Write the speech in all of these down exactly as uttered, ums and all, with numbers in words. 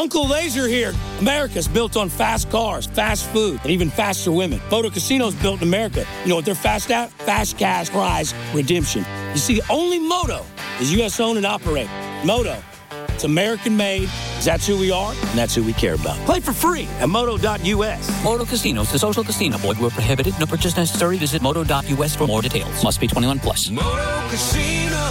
Uncle Laser here. America's built on fast cars, fast food, and even faster women. Moto Casino's built in America. You know what they're fast at? Fast cash prize redemption. You see, only Moto is U S owned and operated. Moto, it's American made, because that's who we are, and that's who we care about. Play for free at moto dot U S. Moto Casinos, the social casino. Void where prohibited. No purchase necessary. Visit moto dot U S for more details. Must be twenty-one plus. Moto Casino,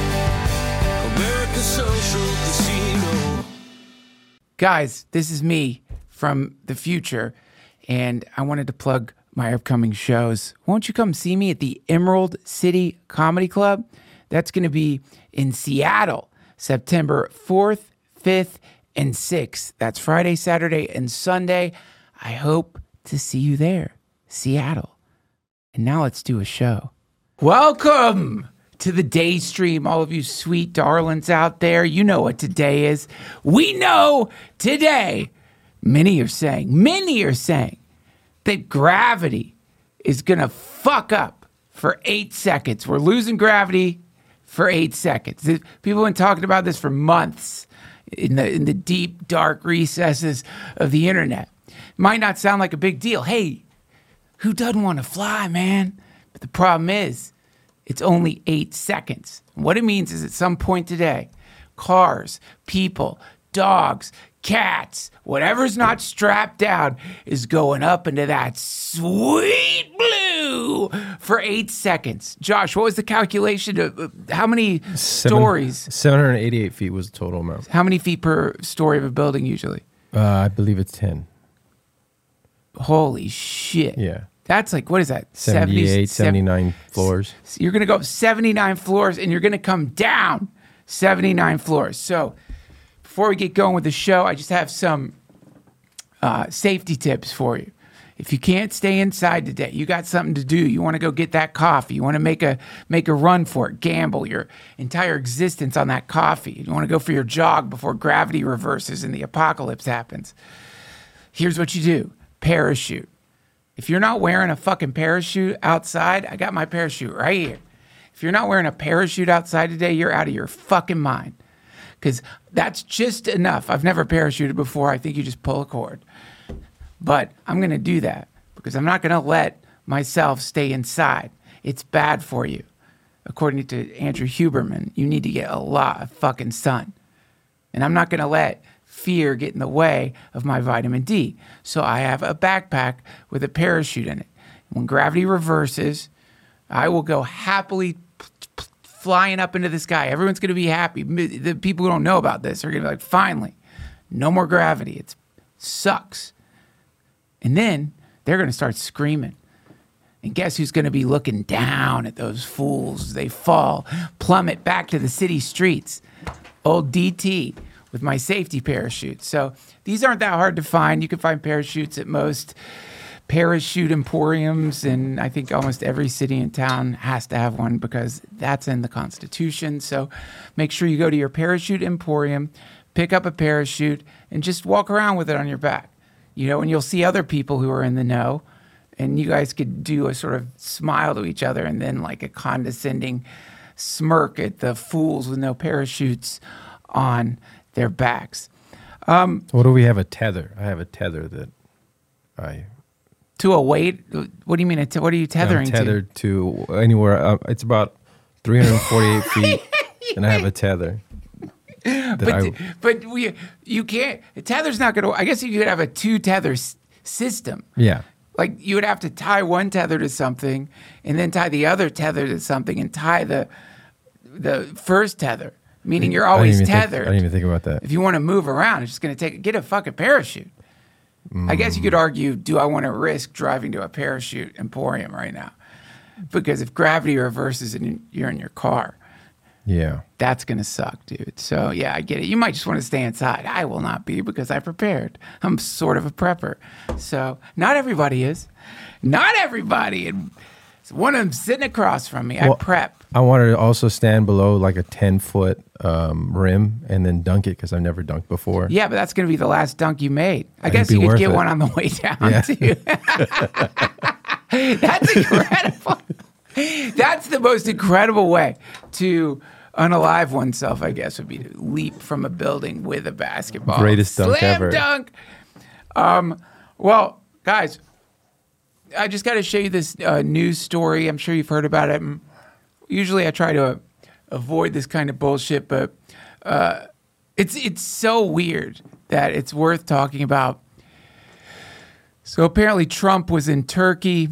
America's social casino. Guys, this is me from the future, and I wanted to plug my upcoming shows. Won't you come see me at the Emerald City Comedy Club? That's going to be in Seattle, September fourth, fifth, and sixth. That's Friday, Saturday, and Sunday. I hope to see you there, Seattle. And now let's do a show. Welcome to the day stream, all of you sweet darlings out there. You know what today is. We know today, many are saying, many are saying that gravity is going to fuck up for eight seconds. We're losing gravity for eight seconds. People have been talking about this for months in the in the deep, dark recesses of the internet. Might not sound like a big deal. Hey, who doesn't want to fly, man? But the problem is, it's only eight seconds. What it means is at some point today, cars, people, dogs, cats, whatever's not strapped down is going up into that sweet blue for eight seconds. Josh, what was the calculation of uh, how many Seven, stories? seven hundred eighty-eight feet was the total amount. How many feet per story of a building usually? Uh, I believe it's ten. Holy shit. Yeah. That's like, what is that? seventy-eight, seventy-nine floors. So you're going to go up seventy-nine floors and you're going to come down seventy-nine floors. So before we get going with the show, I just have some uh, safety tips for you. If you can't stay inside today, you got something to do. You want to go get that coffee. You want to make a make a run for it, gamble your entire existence on that coffee. You want to go for your jog before gravity reverses and the apocalypse happens. Here's what you do. Parachute. If you're not wearing a fucking parachute outside, I got my parachute right here. If you're not wearing a parachute outside today, you're out of your fucking mind. Because that's just enough. I've never parachuted before. I think you just pull a cord. But I'm going to do that because I'm not going to let myself stay inside. It's bad for you. According to Andrew Huberman, you need to get a lot of fucking sun. And I'm not going to let fear get in the way of my vitamin D. So I have a backpack with a parachute in it. When gravity reverses, I will go happily p- p- flying up into the sky. Everyone's going to be happy. The people who don't know about this are going to be like, finally, no more gravity. It sucks. And then they're going to start screaming. And guess who's going to be looking down at those fools as they fall, plummet back to the city streets? Old D T. With my safety parachute. So these aren't that hard to find. You can find parachutes at most parachute emporiums, and I think almost every city in town has to have one because that's in the Constitution. So make sure you go to your parachute emporium, pick up a parachute, and just walk around with it on your back. You know, and you'll see other people who are in the know, and you guys could do a sort of smile to each other and then like a condescending smirk at the fools with no parachutes on their backs. Um, what do we have? A tether. I have a tether that I... To a weight? What do you mean? A te- what are you tethering I'm tethered to? to anywhere. Uh, it's about three hundred forty-eight feet, and I have a tether. But, I, but we, you can't... A tether's not going to... I guess you could have a two-tether s- system. Yeah. Like, you would have to tie one tether to something, and then tie the other tether to something, and tie the the first tether. Meaning you're always I tethered. Think, I didn't even think about that. If you want to move around, it's just going to take... Get a fucking parachute. Mm. I guess you could argue, do I want to risk driving to a parachute emporium right now? Because if gravity reverses and you're in your car, yeah, that's going to suck, dude. So, yeah, I get it. You might just want to stay inside. I will not be because I prepared. I'm sort of a prepper. So, not everybody is. Not everybody. And one of them sitting across from me. Well, I prep. I wanted to also stand below like a ten-foot um, rim and then dunk it because I've never dunked before. Yeah, but that's going to be the last dunk you made. I It'd guess you could worth get it. one on the way down, Yeah. too. That's incredible. That's the most incredible way to unalive oneself, I guess, would be to leap from a building with a basketball. Greatest dunk Slam ever. dunk. Um, well, guys, I just got to show you this uh, news story. I'm sure you've heard about it. Usually I try to uh, avoid this kind of bullshit, but uh, it's it's so weird that it's worth talking about. So apparently Trump was in Turkey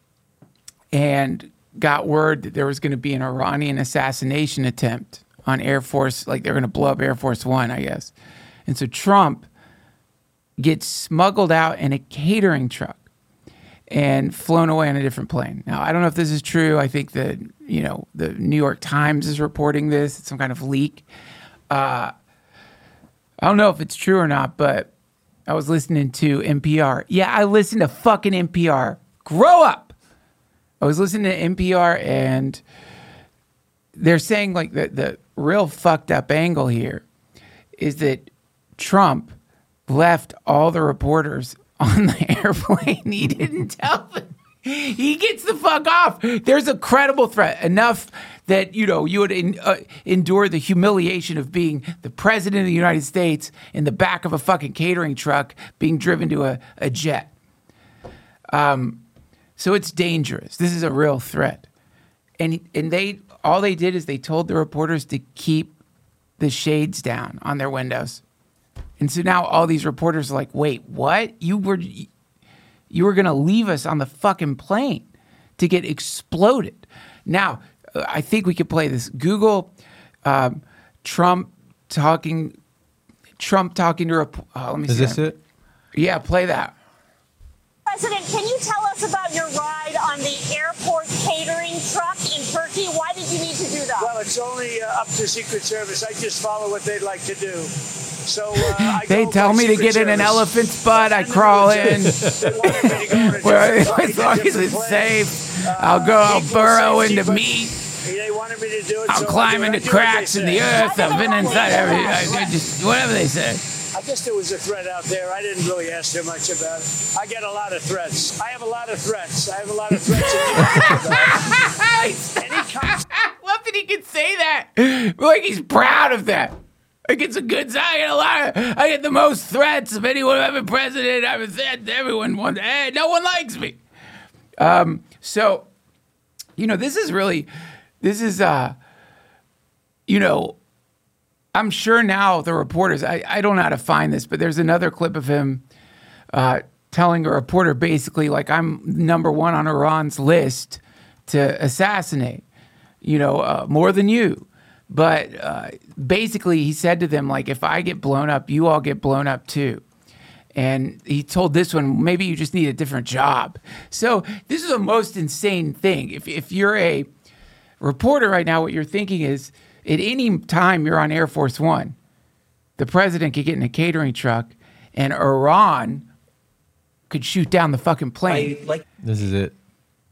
and got word that there was going to be an Iranian assassination attempt on Air Force, like they're going to blow up Air Force One, I guess. And so Trump gets smuggled out in a catering truck and flown away on a different plane. Now, I don't know if this is true. I think that, you know, the New York Times is reporting this. It's some kind of leak. Uh, I don't know if it's true or not, but I was listening to N P R. Yeah, I listen to fucking N P R. Grow up. I was listening to N P R, and they're saying, like, the, the real fucked up angle here is that Trump left all the reporters on the airplane. He didn't tell them. He gets the fuck off. There's a credible threat, enough that, you know, you would in, uh, endure the humiliation of being the president of the United States in the back of a fucking catering truck being driven to a, a jet. Um, so it's dangerous. This is a real threat. And and they all they did is they told the reporters to keep the shades down on their windows. And so now all these reporters are like, wait, what? You were you were going to leave us on the fucking plane to get exploded. Now, I think we could play this. Google um, Trump talking, Trump talking to, rep- oh, let me Is see. this it? Yeah, play that. President, can you tell us about your ride on the airport catering truck in Turkey? Why did you need to do that? Well, it's only uh, up to Secret Service. I just follow what they'd like to do. So uh, I They go tell by me to Secret get in an Service. elephant's butt. I crawl in. They wanted me to go in a Well, different as plane, long a as different it's plane. safe, Uh, I'll go. I'll equal burrow safety, into but meat. They wanted me to do it. I'll so climb I do, into I do what they cracks in say. the earth. I've been inside every. I, I just whatever they say. I guess there was a threat out there. I didn't really ask too much about it. I get a lot of threats. I have a lot of threats. I have a lot of threats. And he comes. I love that he can say that. Like he's proud of that. Like it's a good sign. I get a lot of, I get the most threats of anyone who ever president. I've said everyone wants. Hey, no one likes me. Um. So, you know, this is really, this is uh. You know, I'm sure now the reporters. I I don't know how to find this, but there's another clip of him, uh, telling a reporter basically like I'm number one on Iran's list to assassinate. You know, uh, more than you. But uh, basically, he said to them, like, if I get blown up, you all get blown up too. And he told this one, maybe you just need a different job. So this is the most insane thing. If if you're a reporter right now, what you're thinking is, at any time you're on Air Force One, the president could get in a catering truck and Iran could shoot down the fucking plane. I like This is it.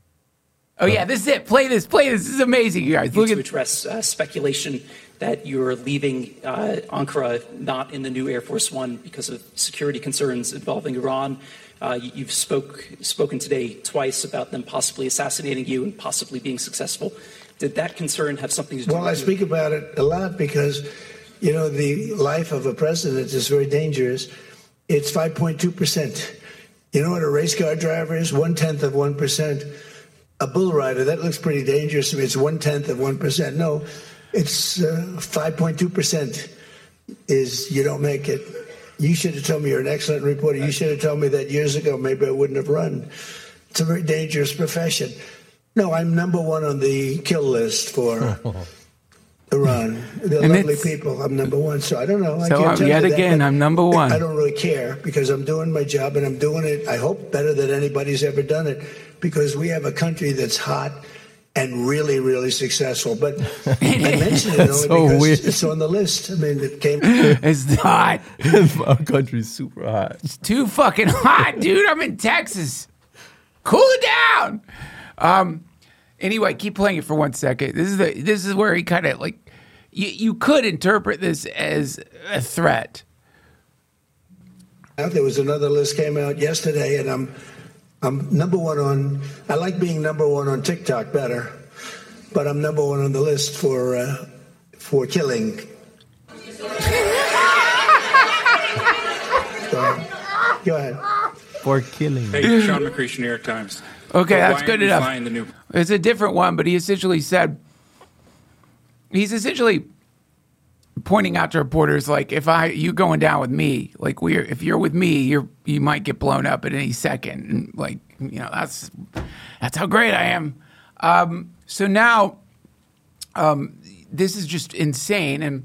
Oh, yeah, this is it. Play this. Play this. This is amazing, you guys. you Look to at address uh, speculation that you're leaving uh, Ankara not in the new Air Force One because of security concerns involving Iran. Uh, you, you've spoke spoken today twice about them possibly assassinating you and possibly being successful. Did that concern have something to do Well, with I you? speak about it a lot because, you know, the life of a president is very dangerous. It's five point two percent. You know what a race car driver is? One-tenth of one percent. A bull rider, that looks pretty dangerous to me. It's one-tenth of one percent. No, it's uh, five point two percent is you don't make it. You should have told me you're an excellent reporter. You should have told me that years ago. Maybe I wouldn't have run. It's a very dangerous profession. No, I'm number one on the kill list for Iran. They're And lovely it's- people. I'm number one. So I don't know. I So, can't um, tell yet you that, again, but I'm number one. I don't really care because I'm doing my job and I'm doing it, I hope, better than anybody's ever done it because we have a country that's hot and really, really successful. But I mentioned it only so because weird. it's on the list. I mean, it came. it's hot. Our country's super hot. It's too fucking hot, dude. I'm in Texas. Cool it down. Um. Anyway, keep playing it for one second. This is the. This is where he kind of like. You you could interpret this as a threat. There was another list came out yesterday, and I'm I'm number one on. I like being number one on TikTok better, but I'm number one on the list for uh, for killing. Go ahead. Go ahead. For killing. Hey, Sean McCreesh, New York Times. Okay, Why that's aren't good you enough. flying the new- It's a different one, but he essentially said, he's essentially pointing out to reporters, like, if I, you going down with me, like we're, if you're with me, you're, you might get blown up at any second. And like, you know, that's, that's how great I am. Um, so now, um, this is just insane. And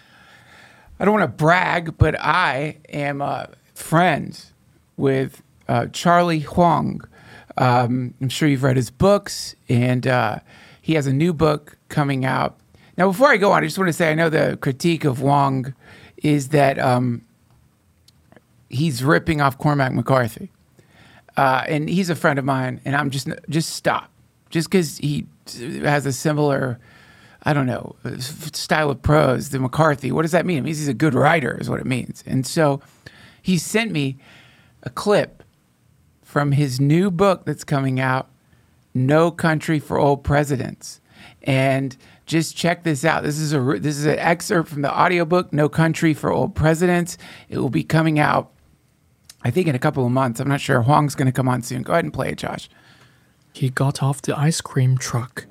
I don't want to brag, but I am, uh, friends with, uh, Charlie Huang. Um, I'm sure you've read his books, and uh, he has a new book coming out. Now, before I go on, I just want to say I know the critique of Wong is that um, he's ripping off Cormac McCarthy. Uh, and he's a friend of mine, and I'm just, just stop. Just because he has a similar, I don't know, style of prose to McCarthy, what does that mean? It means he's a good writer is what it means. And so he sent me a clip from his new book that's coming out, No Country for Old Presidents. And just check this out. This is a this is an excerpt from the audiobook, No Country for Old Presidents. It will be coming out, I think, in a couple of months. I'm not sure. Huang's going to come on soon. Go ahead and play it, Josh. He got off the ice cream truck.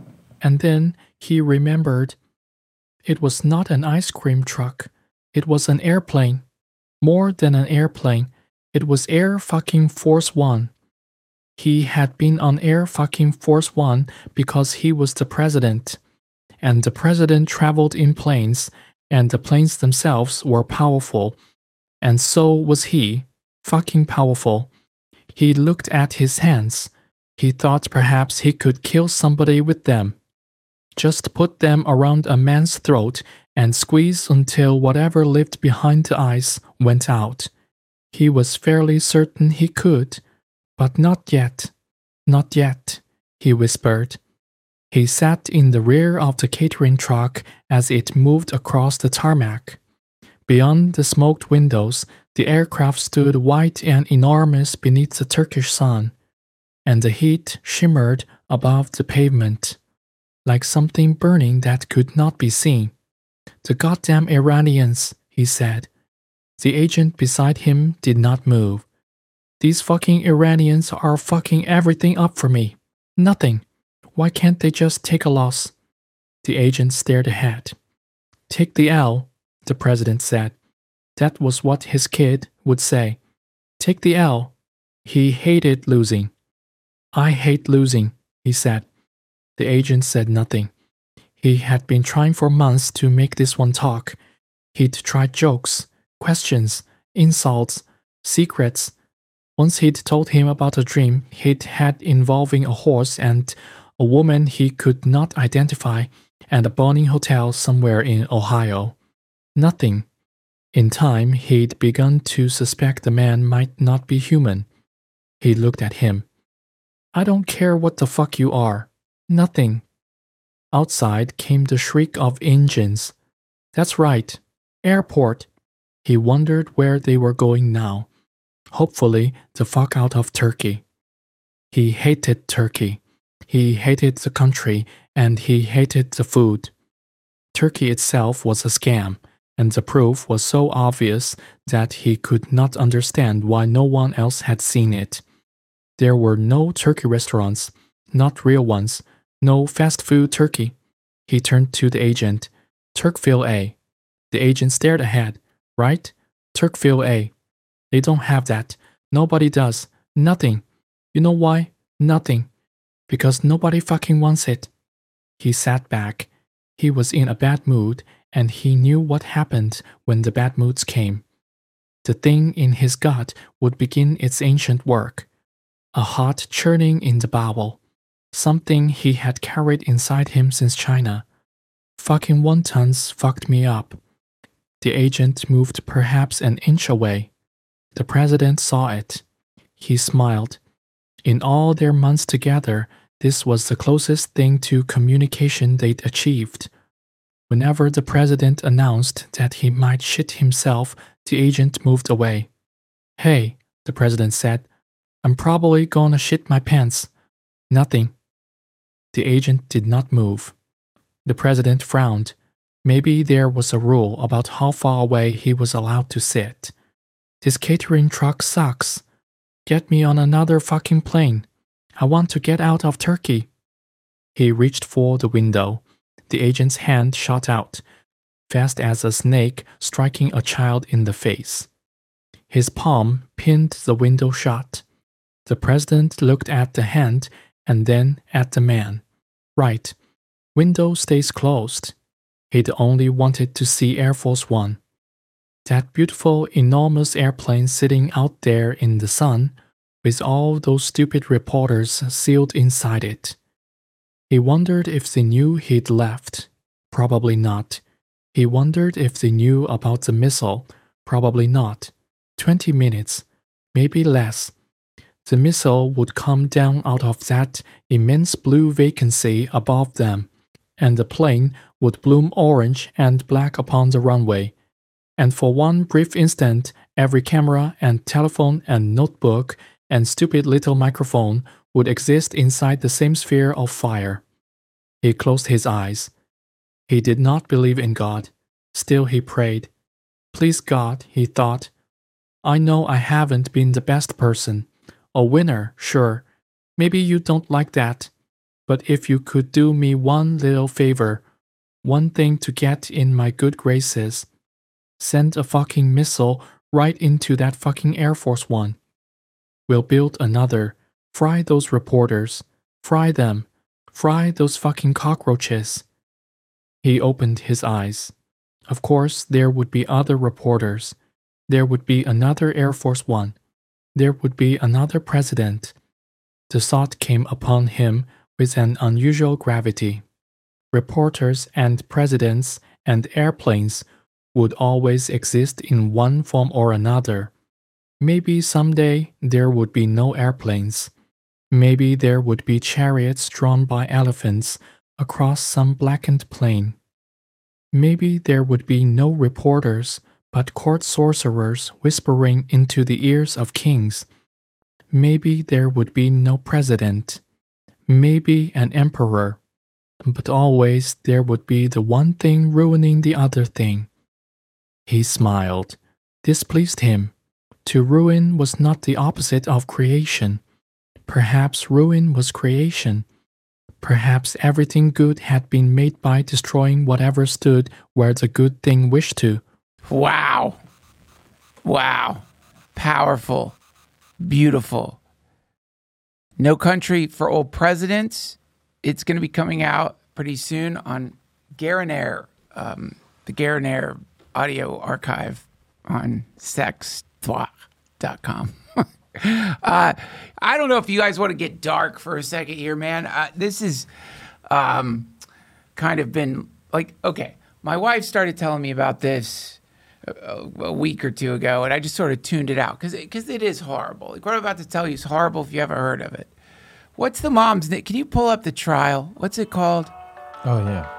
And then he remembered it was not an ice cream truck. It was an airplane. More than an airplane. It was Air fucking Force One. He had been on Air fucking Force One because he was the president. And the president traveled in planes, and the planes themselves were powerful. And so was he, fucking powerful. He looked at his hands. He thought perhaps he could kill somebody with them. Just put them around a man's throat and squeeze until whatever lived behind the ice went out. He was fairly certain he could, but not yet, not yet, he whispered. He sat in the rear of the catering truck as it moved across the tarmac. Beyond the smoked windows, the aircraft stood white and enormous beneath the Turkish sun, and the heat shimmered above the pavement, like something burning that could not be seen. The goddamn Iranians, he said. The agent beside him did not move. These fucking Iranians are fucking everything up for me. Nothing. Why can't they just take a loss? The agent stared ahead. Take the L, the president said. That was what his kid would say. Take the L. He hated losing. I hate losing, he said. The agent said nothing. He had been trying for months to make this one talk. He'd tried jokes, questions, insults, secrets. Once he'd told him about a dream he'd had involving a horse and a woman he could not identify and a burning hotel somewhere in Ohio. Nothing. In time, he'd begun to suspect the man might not be human. He looked at him. I don't care what the fuck you are. Nothing. Outside came the shriek of engines. That's right. Airport. He wondered where they were going now. Hopefully, the fuck out of Turkey. He hated Turkey. He hated the country, and he hated the food. Turkey itself was a scam, and the proof was so obvious that he could not understand why no one else had seen it. There were no turkey restaurants, not real ones, no fast food turkey. He turned to the agent. Turkville A. The agent stared ahead. Right? Turkville A. They don't have that. Nobody does. Nothing. You know why? Nothing. Because nobody fucking wants it. He sat back. He was in a bad mood, and he knew what happened when the bad moods came. The thing in his gut would begin its ancient work. A hot churning in the bowel. Something he had carried inside him since China. Fucking wontons fucked me up. The agent moved perhaps an inch away. The president saw it. He smiled. In all their months together, this was the closest thing to communication they'd achieved. Whenever the president announced that he might shit himself, the agent moved away. Hey, the president said, I'm probably gonna shit my pants. Nothing. The agent did not move. The president frowned. Maybe there was a rule about how far away he was allowed to sit. This catering truck sucks. Get me on another fucking plane. I want to get out of Turkey. He reached for the window. The agent's hand shot out, fast as a snake striking a child in the face. His palm pinned the window shut. The president looked at the hand and then at the man. Right. Window stays closed. He'd only wanted to see Air Force One. That beautiful, enormous airplane sitting out there in the sun, with all those stupid reporters sealed inside it. He wondered if they knew he'd left. Probably not. He wondered if they knew about the missile. Probably not. Twenty minutes, maybe less. The missile would come down out of that immense blue vacancy above them, and the plane would bloom orange and black upon the runway. And for one brief instant, every camera and telephone and notebook and stupid little microphone would exist inside the same sphere of fire. He closed his eyes. He did not believe in God. Still he prayed. Please God, he thought. I know I haven't been the best person. A winner, sure. Maybe you don't like that. But if you could do me one little favor, one thing to get in my good graces, send a fucking missile right into that fucking Air Force One. We'll build another. Fry those reporters. Fry them. Fry those fucking cockroaches. He opened his eyes. Of course, there would be other reporters. There would be another Air Force One. There would be another president. The thought came upon him with an unusual gravity. Reporters and presidents and airplanes would always exist in one form or another. Maybe someday there would be no airplanes. Maybe there would be chariots drawn by elephants across some blackened plain. Maybe there would be no reporters, but court sorcerers whispering into the ears of kings. Maybe there would be no president. Maybe an emperor. But always there would be the one thing ruining the other thing. He smiled. This pleased him. To ruin was not the opposite of creation. Perhaps ruin was creation. Perhaps everything good had been made by destroying whatever stood where the good thing wished to. Wow. Wow. Powerful. Beautiful. No Country for Old Presidents. It's going to be coming out pretty soon on Garinair, um, the Garinair audio archive on sex talk dot com. uh, I don't know if you guys want to get dark for a second here, man. Uh, this is um, kind of been like, okay, my wife started telling me about this a, a week or two ago, and I just sort of tuned it out because because it is horrible. Like what I'm about to tell you is horrible if you haven't heard of it. What's the mom's name? Can you pull up the trial? What's it called? Oh, yeah.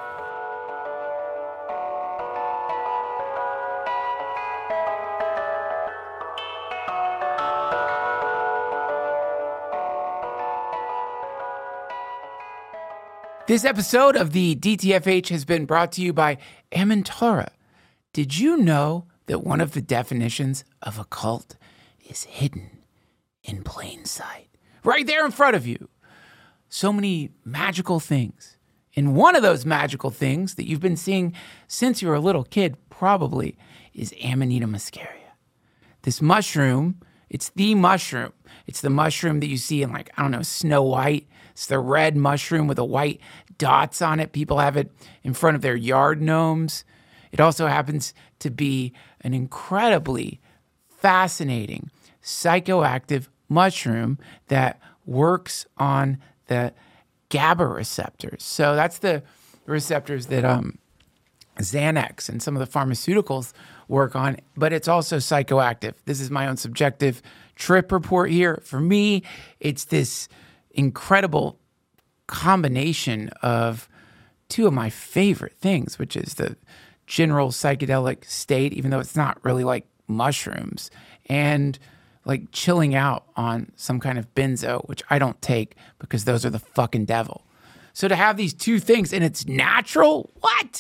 This episode of the D T F H has been brought to you by Amintara. Did you know that one of the definitions of a cult is hidden in plain sight? Right there in front of you. So many magical things. And one of those magical things that you've been seeing since you were a little kid probably is Amanita muscaria. This mushroom, it's the mushroom. It's the mushroom that you see in like, I don't know, Snow White. It's the red mushroom with the white dots on it. People have it in front of their yard gnomes. It also happens to be an incredibly fascinating psychoactive mushroom that works on the GABA receptors. So that's the receptors that um, Xanax and some of the pharmaceuticals work on, but it's also psychoactive. This is my own subjective trip report here. For me, it's this incredible combination of two of my favorite things, which is the general psychedelic state, even though it's not really like mushrooms, and like chilling out on some kind of benzo, which I don't take because those are the fucking devil. So to have these two things and it's natural, what?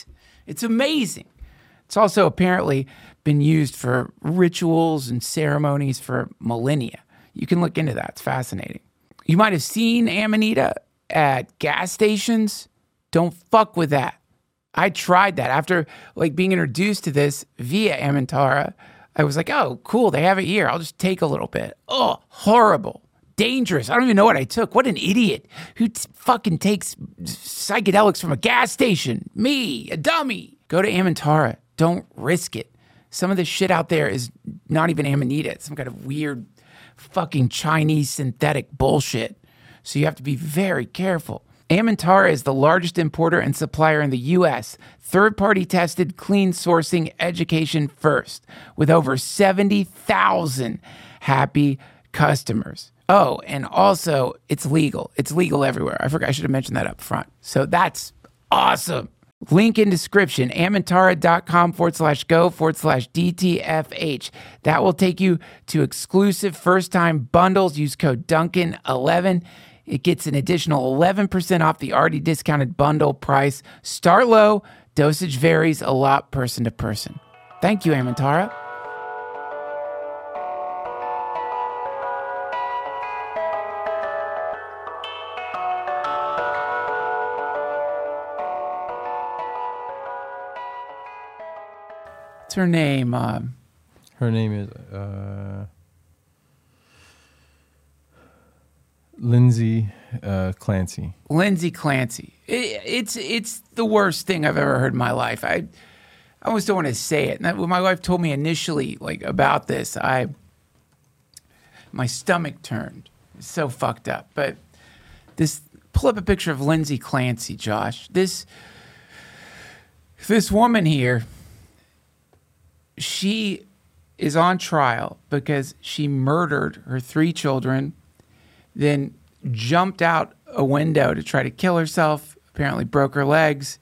It's amazing. It's also apparently been used for rituals and ceremonies for millennia. You can look into that. It's fascinating. You might have seen Amanita at gas stations. Don't fuck with that. I tried that after like being introduced to this via Amantara. I was like, oh, cool. They have it here. I'll just take a little bit. Oh, horrible. Dangerous. I don't even know what I took. What an idiot. Who t- fucking takes psychedelics from a gas station? Me, a dummy. Go to Amantara. Don't risk it. Some of the shit out there is not even Amanita. It's some kind of weird fucking Chinese synthetic bullshit. So you have to be very careful. Amantara is the largest importer and supplier in the U S. Third-party tested, clean sourcing, education first, with over seventy thousand happy customers. Oh, and also it's legal. It's legal everywhere. I forgot. I should have mentioned that up front. So that's awesome. Link in description, amantara.com forward slash go forward slash DTFH. That will take you to exclusive first-time bundles. Use code Duncan eleven. It gets an additional eleven percent off the already discounted bundle price. Start low. Dosage varies a lot person to person. Thank you, Amantara. What's her name? Um, her name is uh, Lindsay uh, Clancy. Lindsay Clancy. It, it's it's the worst thing I've ever heard in my life. I I almost don't want to say it. And that, when my wife told me initially like about this, I my stomach turned. It's so fucked up. But this, pull up a picture of Lindsay Clancy, Josh. This this woman here. She is on trial because she murdered her three children, then jumped out a window to try to kill herself, apparently broke her legs.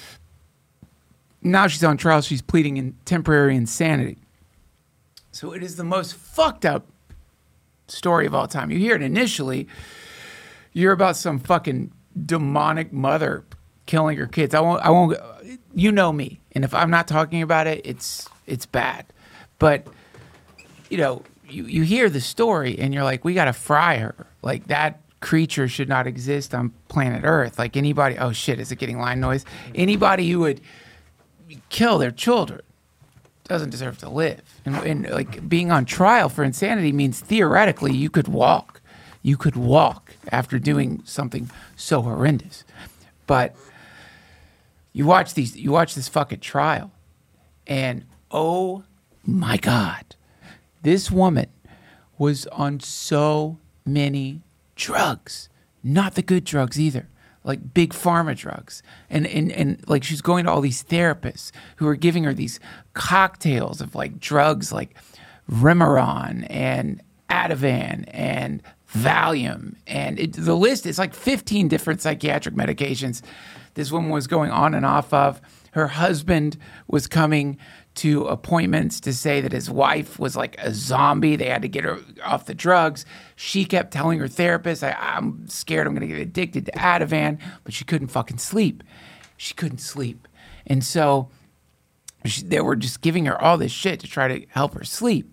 Now she's on trial. She's pleading in temporary insanity. So it is the most fucked up story of all time. You hear it initially, you're about some fucking demonic mother killing her kids. I won't, I won't, you know me. And if I'm not talking about it, it's, it's bad. But, you know, you, you hear the story and you're like, we got to fry her. Like, that creature should not exist on planet Earth. Like, anybody, oh shit, is it getting line noise? Anybody who would kill their children doesn't deserve to live. And, and like, being on trial for insanity means theoretically you could walk. You could walk after doing something so horrendous. But you watch these, you watch this fucking trial, and oh my God, this woman was on so many drugs, not the good drugs either, like big pharma drugs. And, and, and like she's going to all these therapists who are giving her these cocktails of like drugs like Remeron and Ativan and Valium. And it, the list is like fifteen different psychiatric medications this woman was going on and off of. Her husband was coming to appointments to say that his wife was like a zombie. They had to get her off the drugs. She kept telling her therapist, I, I'm scared I'm going to get addicted to Ativan, but she couldn't fucking sleep. She couldn't sleep. And so she, they were just giving her all this shit to try to help her sleep.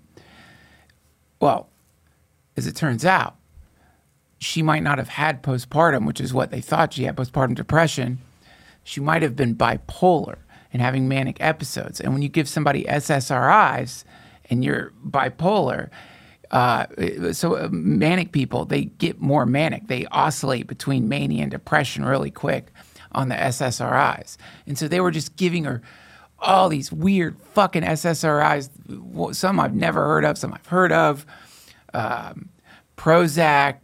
Well, as it turns out, she might not have had postpartum, which is what they thought she had, postpartum depression. She might have been bipolar and having manic episodes. And when you give somebody S S R Is and you're bipolar, uh, so manic people, they get more manic. They oscillate between mania and depression really quick on the S S R Is. And so they were just giving her all these weird fucking S S R Is, some I've never heard of, some I've heard of, um, Prozac,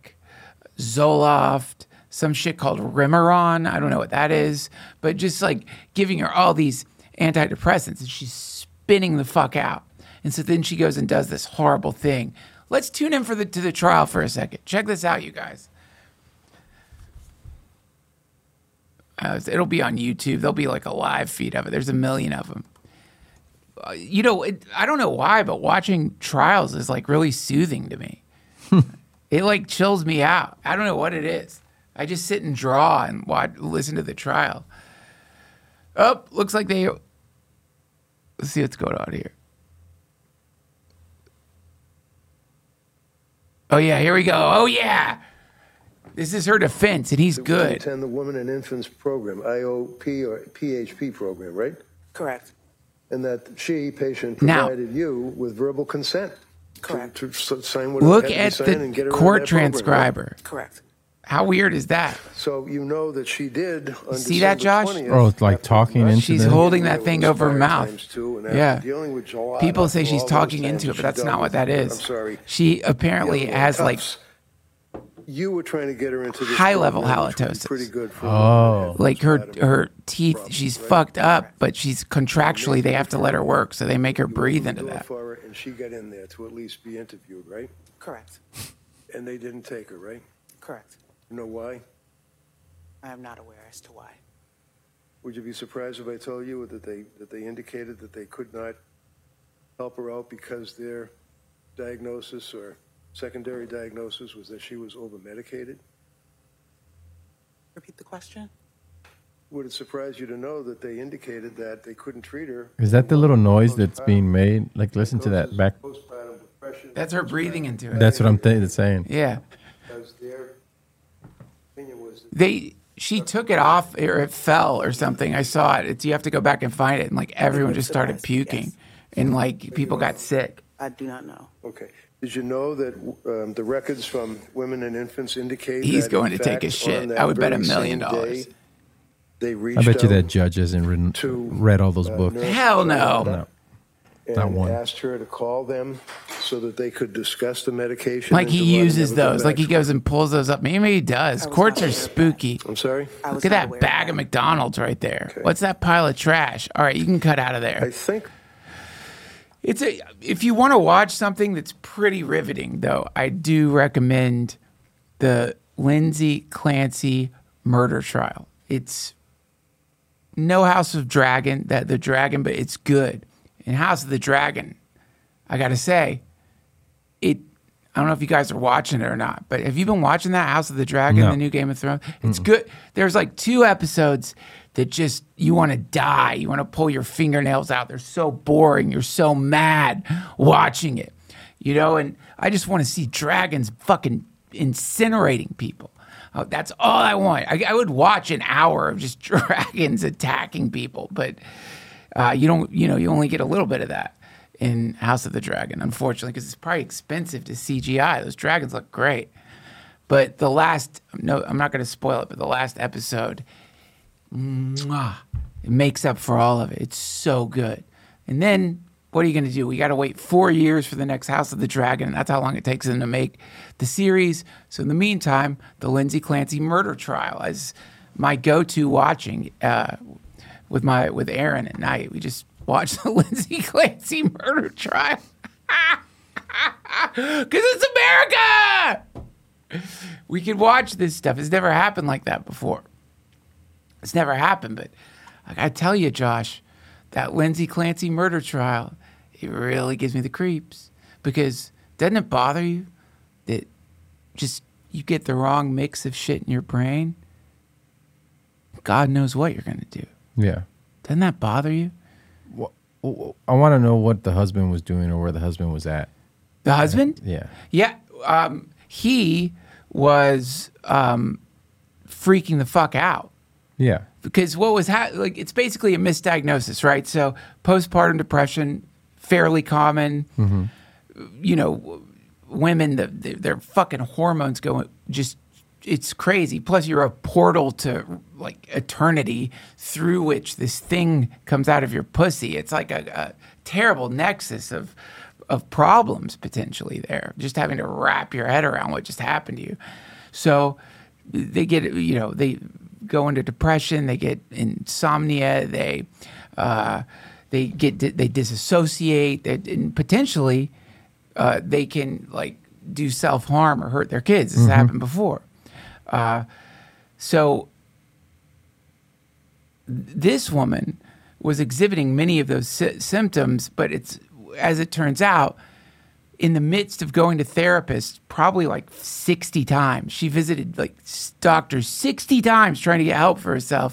Zoloft, some shit called Remeron. I don't know what that is, but just like giving her all these antidepressants, and she's spinning the fuck out. And so then she goes and does this horrible thing. Let's tune in for the to the trial for a second. Check this out, you guys. Uh, it'll be on YouTube. There'll be like a live feed of it. There's a million of them. Uh, you know, it, I don't know why, but watching trials is like really soothing to me. It like chills me out. I don't know what it is. I just sit and draw and watch, listen to the trial. Oh, looks like they. Let's see what's going on here. Oh yeah, here we go. Oh yeah, this is her defense, and he's good. Attend the Women and Infants program, I O P or P H P program, right? Correct. And that she, patient, Now- provided you with verbal consent. Correct. To, to s- sign whatever Look had to be at signed and get the her in court that program, right? transcriber. Correct. How weird is that? So you know that she did. On See that, December Josh? twentieth, Oh, it's like talking into She's the... holding that thing over her mouth. times two, and after Yeah. dealing with July, People say after she's all those talking times into it, that but that's she not dealt what with- that is. I'm sorry. She apparently Dealing with has like cuffs. You were trying to get her into this high level program, which would be halitosis. Pretty good for Oh. like her her teeth. She's fucked up, but she's contractually they have to let her work, so they make her breathe into that. For her, and she got in there to at least be interviewed, right? Correct. And they didn't take her, right? Correct. You know why? I am not aware as to why. Would you be surprised if I told you that they that they indicated that they could not help her out because their diagnosis or secondary diagnosis was that she was over-medicated? Repeat the question. Would it surprise you to know that they indicated that they couldn't treat her? Is that the little noise that's being made? Like, listen to that back. Postpartum depression. That's her breathing into it. That's what I'm th- saying. Yeah. Because their opinion was that They she took it off or it fell or something. I saw it. It's you have to go back and find it, and like everyone just started puking, and like people got sick. I do not know. Okay. Did you know that um, the records from Women and Infants indicate He's that, going in to take his fact, shit. on that I would bet a very million same dollars. day, They reached I bet you out that judge hasn't written, to, read all those uh, books. nurse Hell no. No. and Not one. asked her to call them so that they could discuss the medication. Like in he July and uses never come those. back Like he to goes her. and pulls those up. Maybe he does. I was Courts not are aware of that. spooky. I'm sorry? I was Look at not that aware of bag of McDonald's right there. What's that pile of trash? All right, you can cut out of there. I think It's a if you want to watch something that's pretty riveting, though, I do recommend the Lindsay Clancy murder trial. It's no House of Dragon, that the dragon, but it's good. In House of the Dragon, I gotta say, it. I don't know if you guys are watching it or not, but have you been watching that House of the Dragon, No. the new Game of Thrones? It's good. There's like two episodes that just you want to die. You want to pull your fingernails out. They're so boring. You're so mad watching it, you know. And I just want to see dragons fucking incinerating people. Oh, that's all I want. I, I would watch an hour of just dragons attacking people, but uh, you don't. You know, you only get a little bit of that in House of the Dragon, unfortunately, because it's probably expensive to C G I. Those dragons look great, but the last no, I'm not going to spoil it, but the last episode, mwah, it makes up for all of it. It's so good. And then what are you going to do? We got to wait four years for the next House of the Dragon, and that's how long it takes them to make the series. So in the meantime, the Lindsay Clancy murder trial is my go-to watching uh, with my with Aaron at night. We just watch the Lindsay Clancy murder trial because it's America. We can watch this stuff. It's never happened like that before. It's never happened, but I gotta tell you, Josh, that Lindsay Clancy murder trial, it really gives me the creeps. Because doesn't it bother you that just you get the wrong mix of shit in your brain? God knows what you're gonna do. Yeah. Doesn't that bother you? I want to know what the husband was doing or where the husband was at. The husband? Yeah. Yeah. Um, he was um, freaking the fuck out. Yeah. Because what was ha- like, it's basically a misdiagnosis, right? So postpartum depression, fairly common. Mm-hmm. You know, women, the, the, their fucking hormones go just, it's crazy. Plus, you're a portal to like eternity through which this thing comes out of your pussy. It's like a, a terrible nexus of of problems potentially there. Just having to wrap your head around what just happened to you. So they get, you know, they go into depression. They get insomnia. They uh, they get they disassociate. They, and potentially uh, they can like do self harm or hurt their kids. This Mm-hmm. has happened before. Uh, so th- this woman was exhibiting many of those sy- symptoms, but it's, as it turns out, in the midst of going to therapists, probably like sixty times, she visited like s- doctors sixty times trying to get help for herself.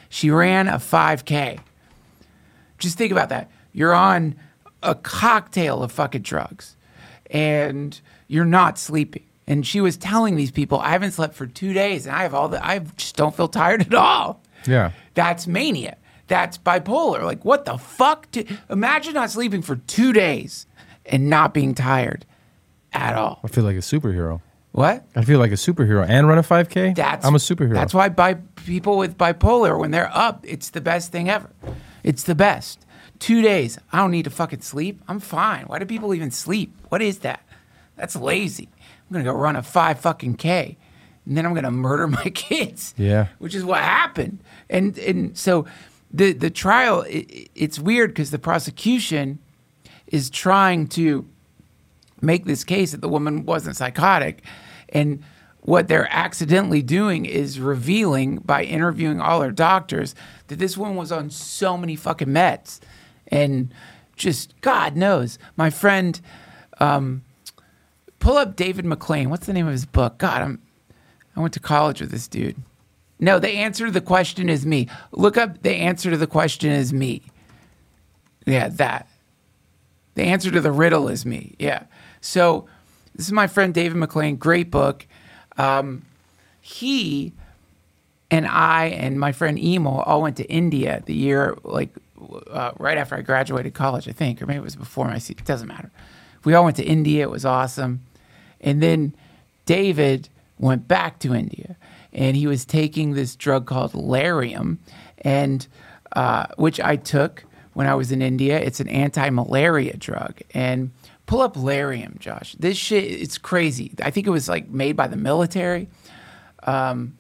She ran a five K. Just think about that. You're on a cocktail of fucking drugs and you're not sleeping. And she was telling these people, I haven't slept for two days and I have all the, I just don't feel tired at all. Yeah. That's mania. That's bipolar. Like, what the fuck? Do, imagine not sleeping for two days and not being tired at all. I feel like a superhero. What? I feel like a superhero and run a five K. That's, I'm a superhero. That's why bi- people with bipolar, when they're up, it's the best thing ever. It's the best. Two days. I don't need to fucking sleep. I'm fine. Why do people even sleep? What is that? That's lazy. I'm going to go run a five fucking K and then I'm going to murder my kids. Yeah. Which is what happened. And and so the, the trial, it, it's weird because the prosecution is trying to make this case that the woman wasn't psychotic. And what they're accidentally doing is revealing by interviewing all her doctors that this woman was on so many fucking meds. And just, God knows. My friend, um, pull up David McLean. What's the name of his book? God, I'm, I went to college with this dude. No, the answer to the question is me. Look up the answer to the question is me. Yeah, that. The answer to the riddle is me. Yeah. So this is my friend David McLean. Great book. Um, he and I and my friend Emil all went to India the year, like, uh, right after I graduated college, I think, or maybe it was before my seat. It doesn't matter. We all went to India. It was awesome. And then David went back to India, and he was taking this drug called Lariam, and uh, which I took when I was in India. It's an anti-malaria drug. And pull up Lariam, Josh. This shit, it's crazy. I think it was like made by the military. Um,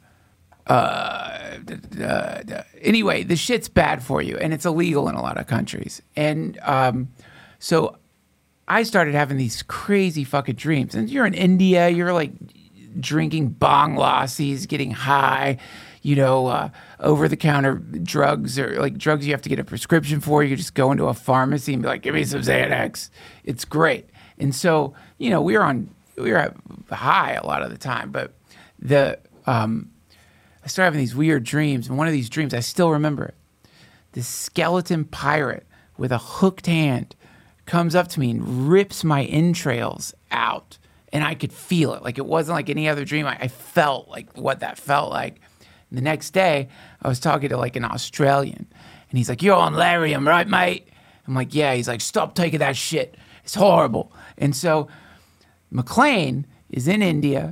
uh, uh, anyway, the shit's bad for you, and it's illegal in a lot of countries. And um, so I started having these crazy fucking dreams. And you're in India, you're like drinking bong lassis, getting high, you know, uh, over-the-counter drugs or like drugs you have to get a prescription for. You just go into a pharmacy and be like, give me some Xanax. It's great. And so, you know, we were on, we were high a lot of the time, but the, um, I started having these weird dreams. And one of these dreams, I still remember it. This skeleton pirate with a hooked hand comes up to me and rips my entrails out. And I could feel it. Like it wasn't like any other dream. I, I felt like what that felt like. And the next day, I was talking to like an Australian. And he's like, you're on Lariam, right, mate? I'm like, yeah. He's like, stop taking that shit. It's horrible. And so McLean is in India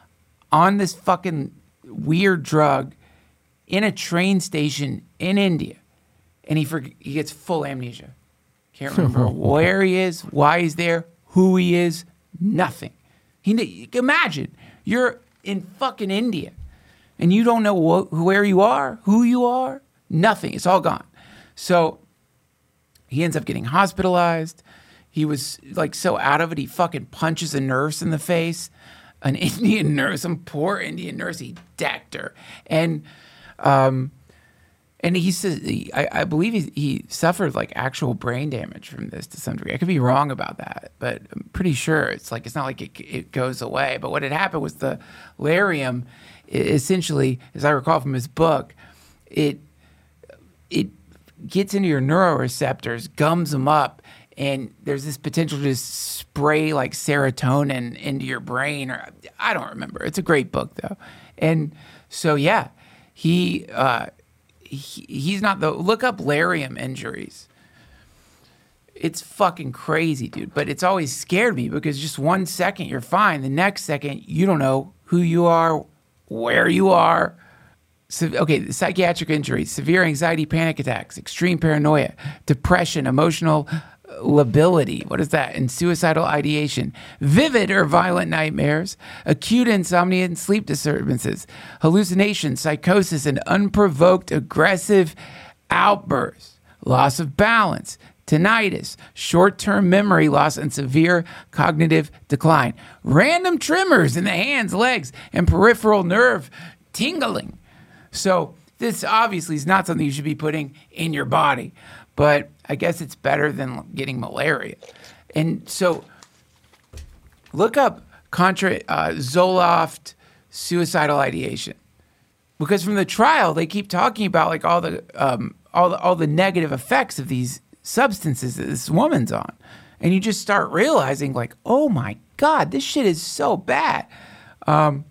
on this fucking weird drug in a train station in India. And he forg- he gets full amnesia. Can't remember where he is, why he's there, who he is, nothing. He, imagine you're in fucking India and you don't know wh- where you are, who you are, nothing. It's all gone. So he ends up getting hospitalized. He was like so out of it, he fucking punches a nurse in the face, an Indian nurse, some poor Indian nurse. He decked her. And, um, And he says, he, I, I believe he, he suffered like actual brain damage from this to some degree. I could be wrong about that, but I'm pretty sure it's like, it's not like it, it goes away. But what had happened was the Lariam, essentially, as I recall from his book, it it gets into your neuroreceptors, gums them up, and there's this potential to just spray like serotonin into your brain. Or I don't remember. It's a great book though. And so, yeah, he... Uh, He, he's not the look up Lariam injuries. It's fucking crazy, dude. But it's always scared me because just one second you're fine, the next second you don't know who you are, where you are. So, okay, the psychiatric injuries, severe anxiety, panic attacks, extreme paranoia, depression, emotional lability. What is that? And suicidal ideation, vivid or violent nightmares, acute insomnia and sleep disturbances, hallucinations, psychosis, and unprovoked aggressive outbursts, loss of balance, tinnitus, short-term memory loss, and severe cognitive decline, random tremors in the hands, legs, and peripheral nerve tingling. So this obviously is not something you should be putting in your body, but I guess it's better than getting malaria. And so look up contra uh, Zoloft suicidal ideation. because from the trial they keep talking about like all the um, all the all the negative effects of these substances that this woman's on, and you just start realizing like, oh my God, this shit is so bad. Um,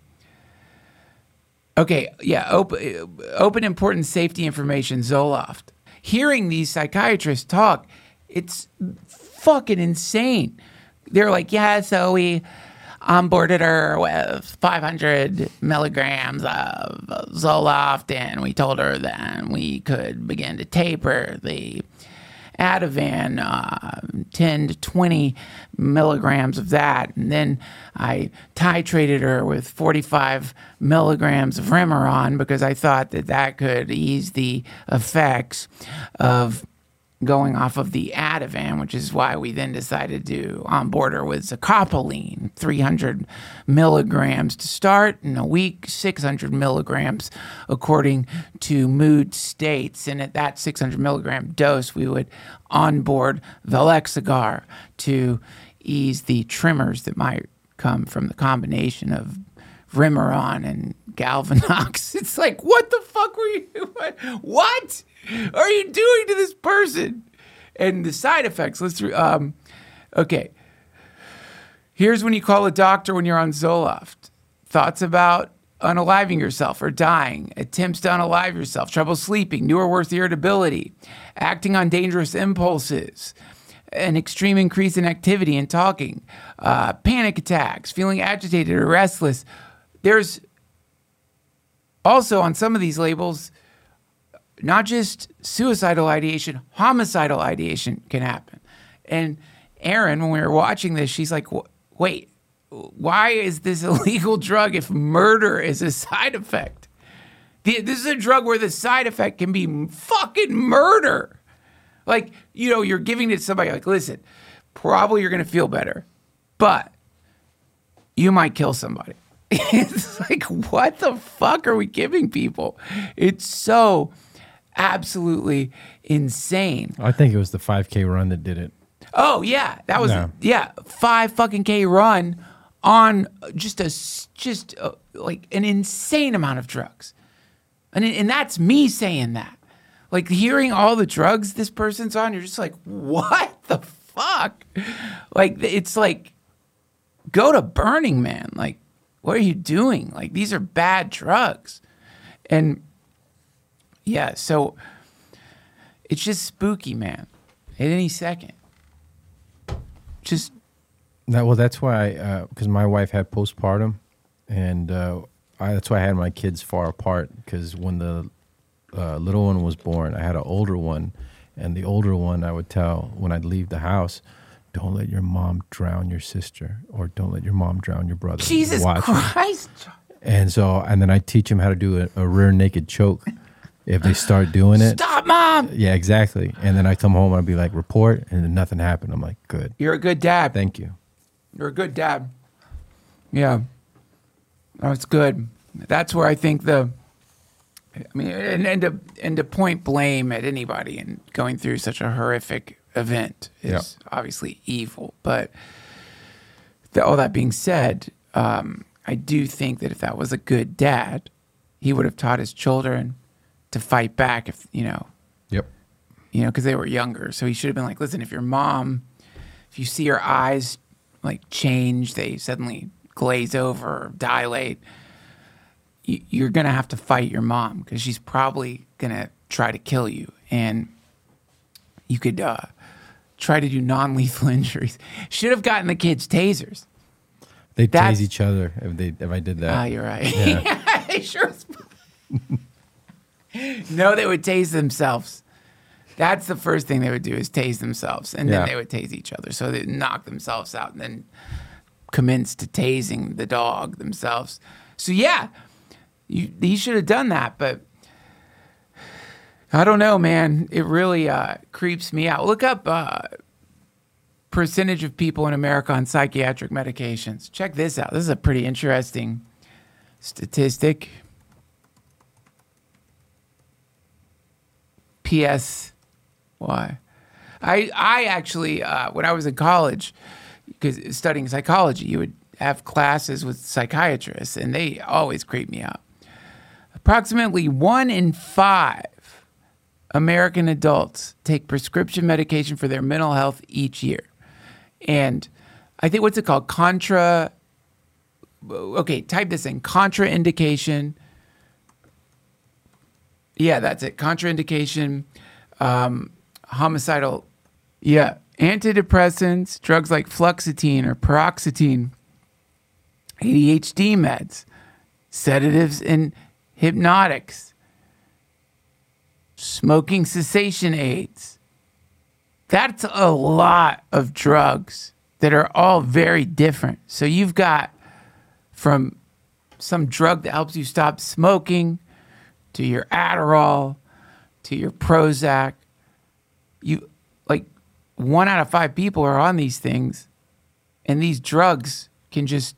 okay, yeah, open, open important safety information, Zoloft. Hearing these psychiatrists talk, it's fucking insane. They're like, yeah, so we onboarded her with five hundred milligrams of Zoloft, and we told her that we could begin to taper the Ativan, uh, ten to twenty milligrams of that. And then I titrated her with forty-five milligrams of Remeron because I thought that that could ease the effects of going off of the Ativan, which is why we then decided to onboard her with Zacopylene, three hundred milligrams to start, in a week, six hundred milligrams according to mood states. And at that six hundred milligram dose, we would onboard Velexagar to ease the tremors that might come from the combination of Remeron and Galvanox. It's like, what the fuck were you doing? What are you doing to this person? And the side effects, let's, um, okay. Here's when you call a doctor when you're on Zoloft. Thoughts about unaliving yourself or dying, attempts to unalive yourself, trouble sleeping, new or worse irritability, acting on dangerous impulses, an extreme increase in activity and talking, uh, panic attacks, feeling agitated or restless. There's also on some of these labels, not just suicidal ideation, homicidal ideation can happen. And Erin, when we were watching this, she's like, wait, why is this a legal drug if murder is a side effect? This is a drug where the side effect can be fucking murder. Like, you know, you're giving it to somebody like, listen, probably you're going to feel better, but you might kill somebody. It's like, what the fuck are we giving people? It's so absolutely insane. I think it was the five K run that did it. Oh, yeah. That was, No. yeah, five fucking K run on just a, just a, like an insane amount of drugs. And, and that's me saying that. Like hearing all the drugs this person's on, you're just like, what the fuck? Like, it's like, go to Burning Man. Like, what are you doing? Like, these are bad drugs. And yeah, so it's just spooky, man. At any second. Just. That, well, that's why, because uh, my wife had postpartum, and uh, I, that's why I had my kids far apart, because when the uh, little one was born, I had an older one, and the older one I would tell when I'd leave the house, don't let your mom drown your sister, or don't let your mom drown your brother. Jesus Watch Christ. It. And so, and then I teach them how to do a, a rear naked choke if they start doing it. Stop, Mom! Yeah, exactly. And then I come home and I'd be like, report, and then nothing happened. I'm like, good. You're a good dad. Thank you. You're a good dad. Yeah. That's good. That's where I think the, I mean, and, and, to, and to point blame at anybody and going through such a horrific event is Yeah. obviously evil. But the, all that being said, um, I do think that if that was a good dad, he would have taught his children to fight back if, you know, Yep. you know, because they were younger. So he should have been like, listen, if your mom, if you see her eyes like change, they suddenly glaze over or dilate, you, you're going to have to fight your mom because she's probably going to try to kill you. And you could uh, try to do non-lethal injuries. Should have gotten the kids tasers. They That's- tase each other if they if I did that. Ah, you're right. Yeah. They sure as No, they would tase themselves. That's the first thing they would do is tase themselves. And Yeah. then they would tase each other. So they'd knock themselves out and then commence to tasing the dog themselves. So yeah, you, he should have done that. But I don't know, man. It really uh, creeps me out. Look up uh, percentage of people in America on psychiatric medications. Check this out. This is a pretty interesting statistic. P S Why? I I actually, uh, when I was in college, because studying psychology, you would have classes with psychiatrists, and they always creep me out. Approximately one in five American adults take prescription medication for their mental health each year. And I think, what's it called? Contra, okay, type this in, contraindication. Yeah, that's it, contraindication, um, homicidal, yeah, antidepressants, drugs like fluoxetine or paroxetine, A D H D meds, sedatives and hypnotics, smoking cessation aids. That's a lot of drugs that are all very different. So you've got from some drug that helps you stop smoking to your Adderall to your Prozac. You like one out of five people are on these things, and these drugs can just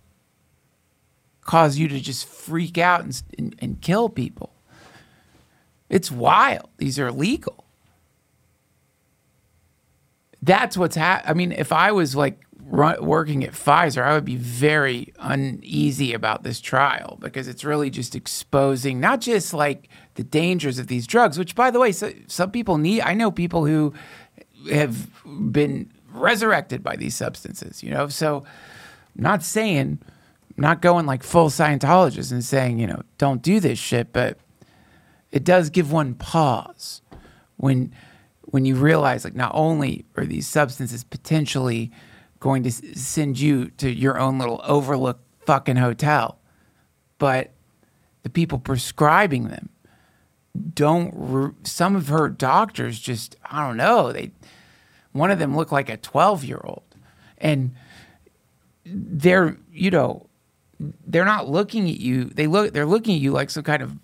cause you to just freak out and, and, and kill people. It's wild. These are illegal. That's what's happening. I mean, if I was like run- working at Pfizer, I would be very uneasy about this trial because it's really just exposing not just like the dangers of these drugs, which, by the way, so, some people need. I know people who have been resurrected by these substances, you know? So I'm not saying, not going like full Scientologist and saying, you know, don't do this shit, but it does give one pause when when you realize, like, not only are these substances potentially going to s- send you to your own little overlooked fucking hotel, but the people prescribing them don't, re- some of her doctors just, I don't know, they, one of them looked like a twelve-year-old. And they're, you know, they're not looking at you, they look, they're looking at you like some kind of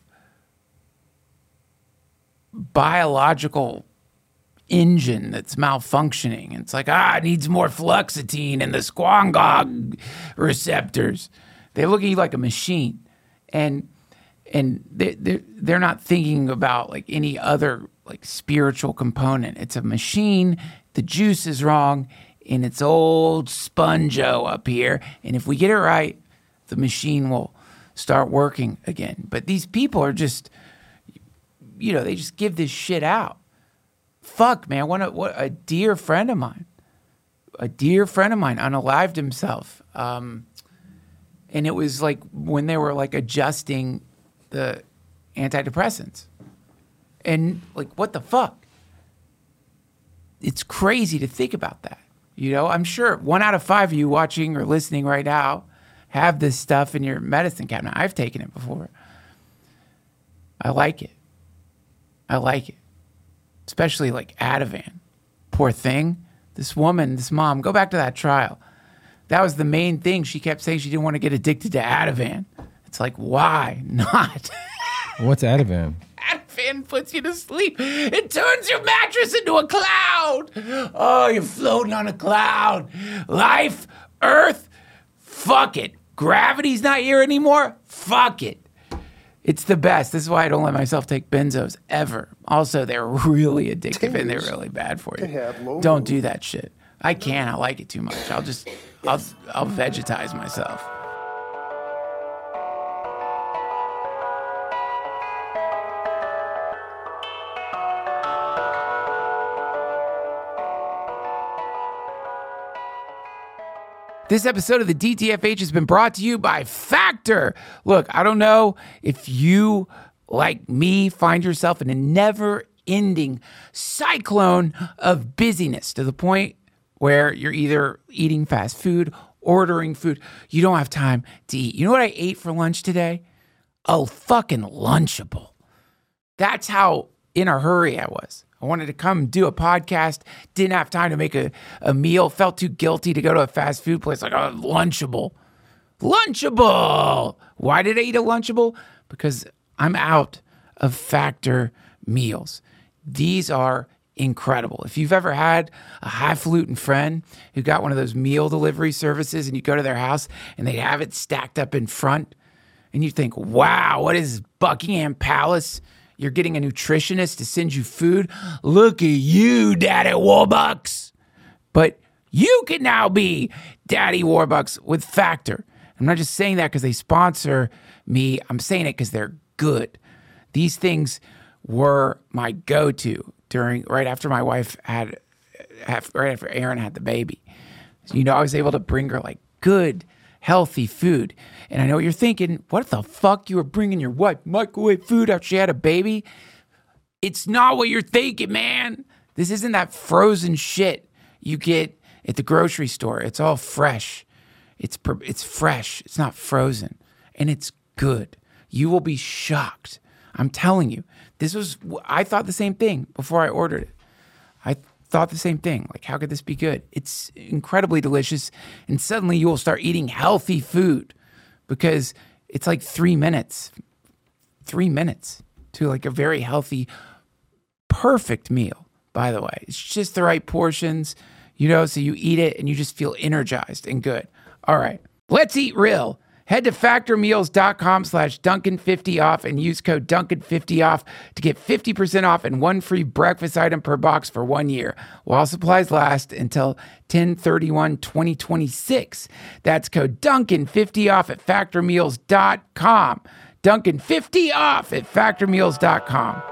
biological engine that's malfunctioning. It's like, ah, it needs more fluoxetine and the squangog receptors. They look at you like a machine, and and they they're, they're not thinking about like any other like spiritual component. It's a machine. The juice is wrong, and it's old Sponjo up here. And if we get it right, the machine will start working again. But these people are just, you know, they just give this shit out. Fuck, man. What a, what a dear friend of mine. A dear friend of mine unalived himself. Um, and it was like when they were like adjusting the antidepressants. And like, what the fuck? It's crazy to think about that. You know, I'm sure one out of five of you watching or listening right now have this stuff in your medicine cabinet. I've taken it before. I like it. I like it. Especially like Ativan. Poor thing. This woman, this mom, go back to that trial. That was the main thing. She kept saying she didn't want to get addicted to Ativan. It's like, why not? What's Ativan? Ativan puts you to sleep. It turns your mattress into a cloud. Oh, you're floating on a cloud. Life, Earth, fuck it. Gravity's not here anymore. Fuck it. It's the best. This is why I don't let myself take benzos ever. Also, they're really addictive and they're really bad for you. Don't do that shit. I can't. I like it too much. I'll just, I'll, I'll vegetize myself. This episode of the D T F H has been brought to you by Factor. Look, I don't know if you, like me, find yourself in a never-ending cyclone of busyness to the point where you're either eating fast food, ordering food. You don't have time to eat. You know what I ate for lunch today? A fucking Lunchable. That's how in a hurry I was. I wanted to come do a podcast, didn't have time to make a, a meal, felt too guilty to go to a fast food place, like a Lunchable. Lunchable! Why did I eat a Lunchable? Because I'm out of Factor meals. These are incredible. If you've ever had a highfalutin friend who got one of those meal delivery services and you go to their house and they have it stacked up in front and you think, wow, what is Buckingham Palace? You're getting a nutritionist to send you food. Look at you, Daddy Warbucks. But you can now be Daddy Warbucks with Factor. I'm not just saying that because they sponsor me. I'm saying it because they're good. These things were my go-to during right after my wife had, right after Aaron had the baby. So, you know, I was able to bring her like good, healthy food. And I know what you're thinking, what the fuck you were bringing your wife microwave food after she had a baby? It's not what you're thinking, man. This isn't that frozen shit you get at the grocery store. It's all fresh. It's it's fresh. It's not frozen. And it's good. You will be shocked. I'm telling you. This was, I thought the same thing before I ordered it. I thought the same thing. Like, how could this be good? It's incredibly delicious. And suddenly you will start eating healthy food because it's like three minutes. Three minutes to like a very healthy, perfect meal, by the way. It's just the right portions, you know, so you eat it and you just feel energized and good. All right, let's eat real. Head to factormeals.com slash Duncan fifty off and use code Duncan fifty off to get fifty percent off and one free breakfast item per box for one year while supplies last until ten thirty-one twenty twenty-six. That's code Duncan fifty off at factormeals dot com. Duncan fifty off at factormeals dot com.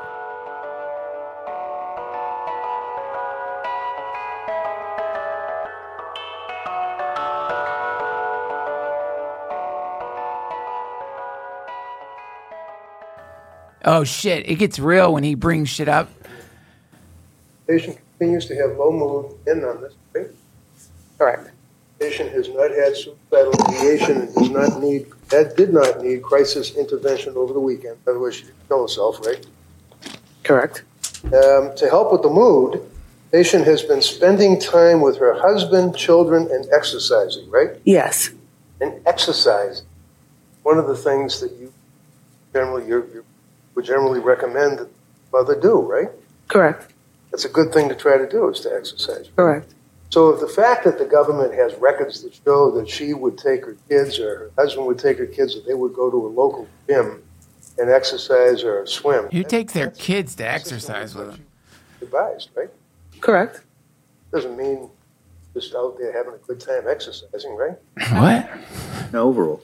Oh, shit. It gets real when he brings shit up. Patient continues to have low mood and numbness, right? Correct. Patient has not had suicidal ideation and does not need, that did not need crisis intervention over the weekend. Otherwise, she didn't kill herself, right? Correct. Um, to help with the mood, patient has been spending time with her husband, children, and exercising, right? Yes. And exercise. One of the things that you generally, you're, you're would generally recommend that mother do, right? Correct. That's a good thing to try to do, is to exercise. Correct. So if the fact that the government has records that show that she would take her kids or her husband would take her kids, that they would go to a local gym and exercise or swim. Who takes their kids to exercise with them? Advised, right? Correct. Doesn't mean just out there having a good time exercising, right? What? No, overall.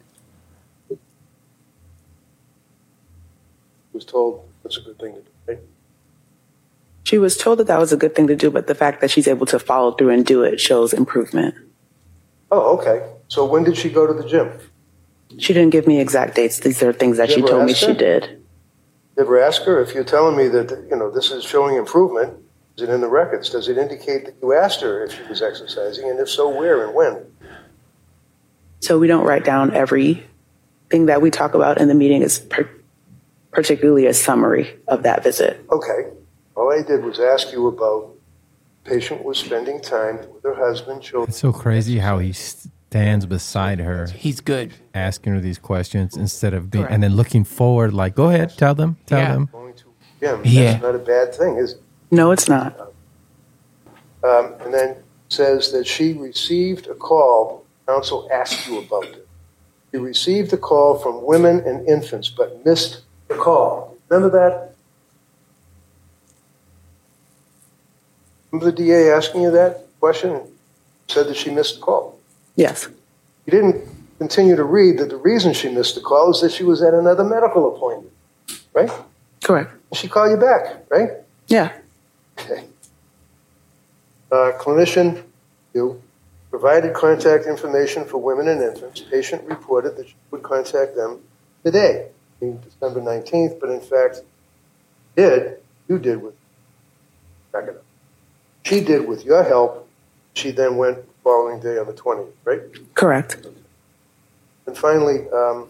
Was told that's a good thing to do, right? She was told that that was a good thing to do, but the fact that she's able to follow through and do it shows improvement. Oh, okay. So when did she go to the gym? She didn't give me exact dates. These are things that Did she you ever told me ask she her? did. Did you ever ask her, if you're telling me that, you know, this is showing improvement, is it in the records? Does it indicate that you asked her if she was exercising, and if so, where and when? So we don't write down everything that we talk about in the meeting. Is per- particularly a summary of that visit. Okay. All I did was ask you about patient was spending time with her husband, children. It's so crazy how he stands beside her. He's good. Asking her these questions instead of being, and then looking forward, like, go ahead, tell them, tell Yeah. them. Gym. Yeah. That's not a bad thing, is it? No, it's not. Um, and then says that she received a call. Counsel asked you about it. She received a call from women and infants, but missed the call. Remember that? Remember the D A asking you that question? Said that she missed the call. Yes. You didn't continue to read that the reason she missed the call is that she was at another medical appointment, right? Correct. She called you back, right? Yeah. Okay. Uh, clinician, you provided contact information for women and infants. Patient reported that she would contact them today, being December nineteenth, but in fact, did, you did with, back it up. She did with your help. She then went the following day on the twentieth, right? Correct. And finally, um,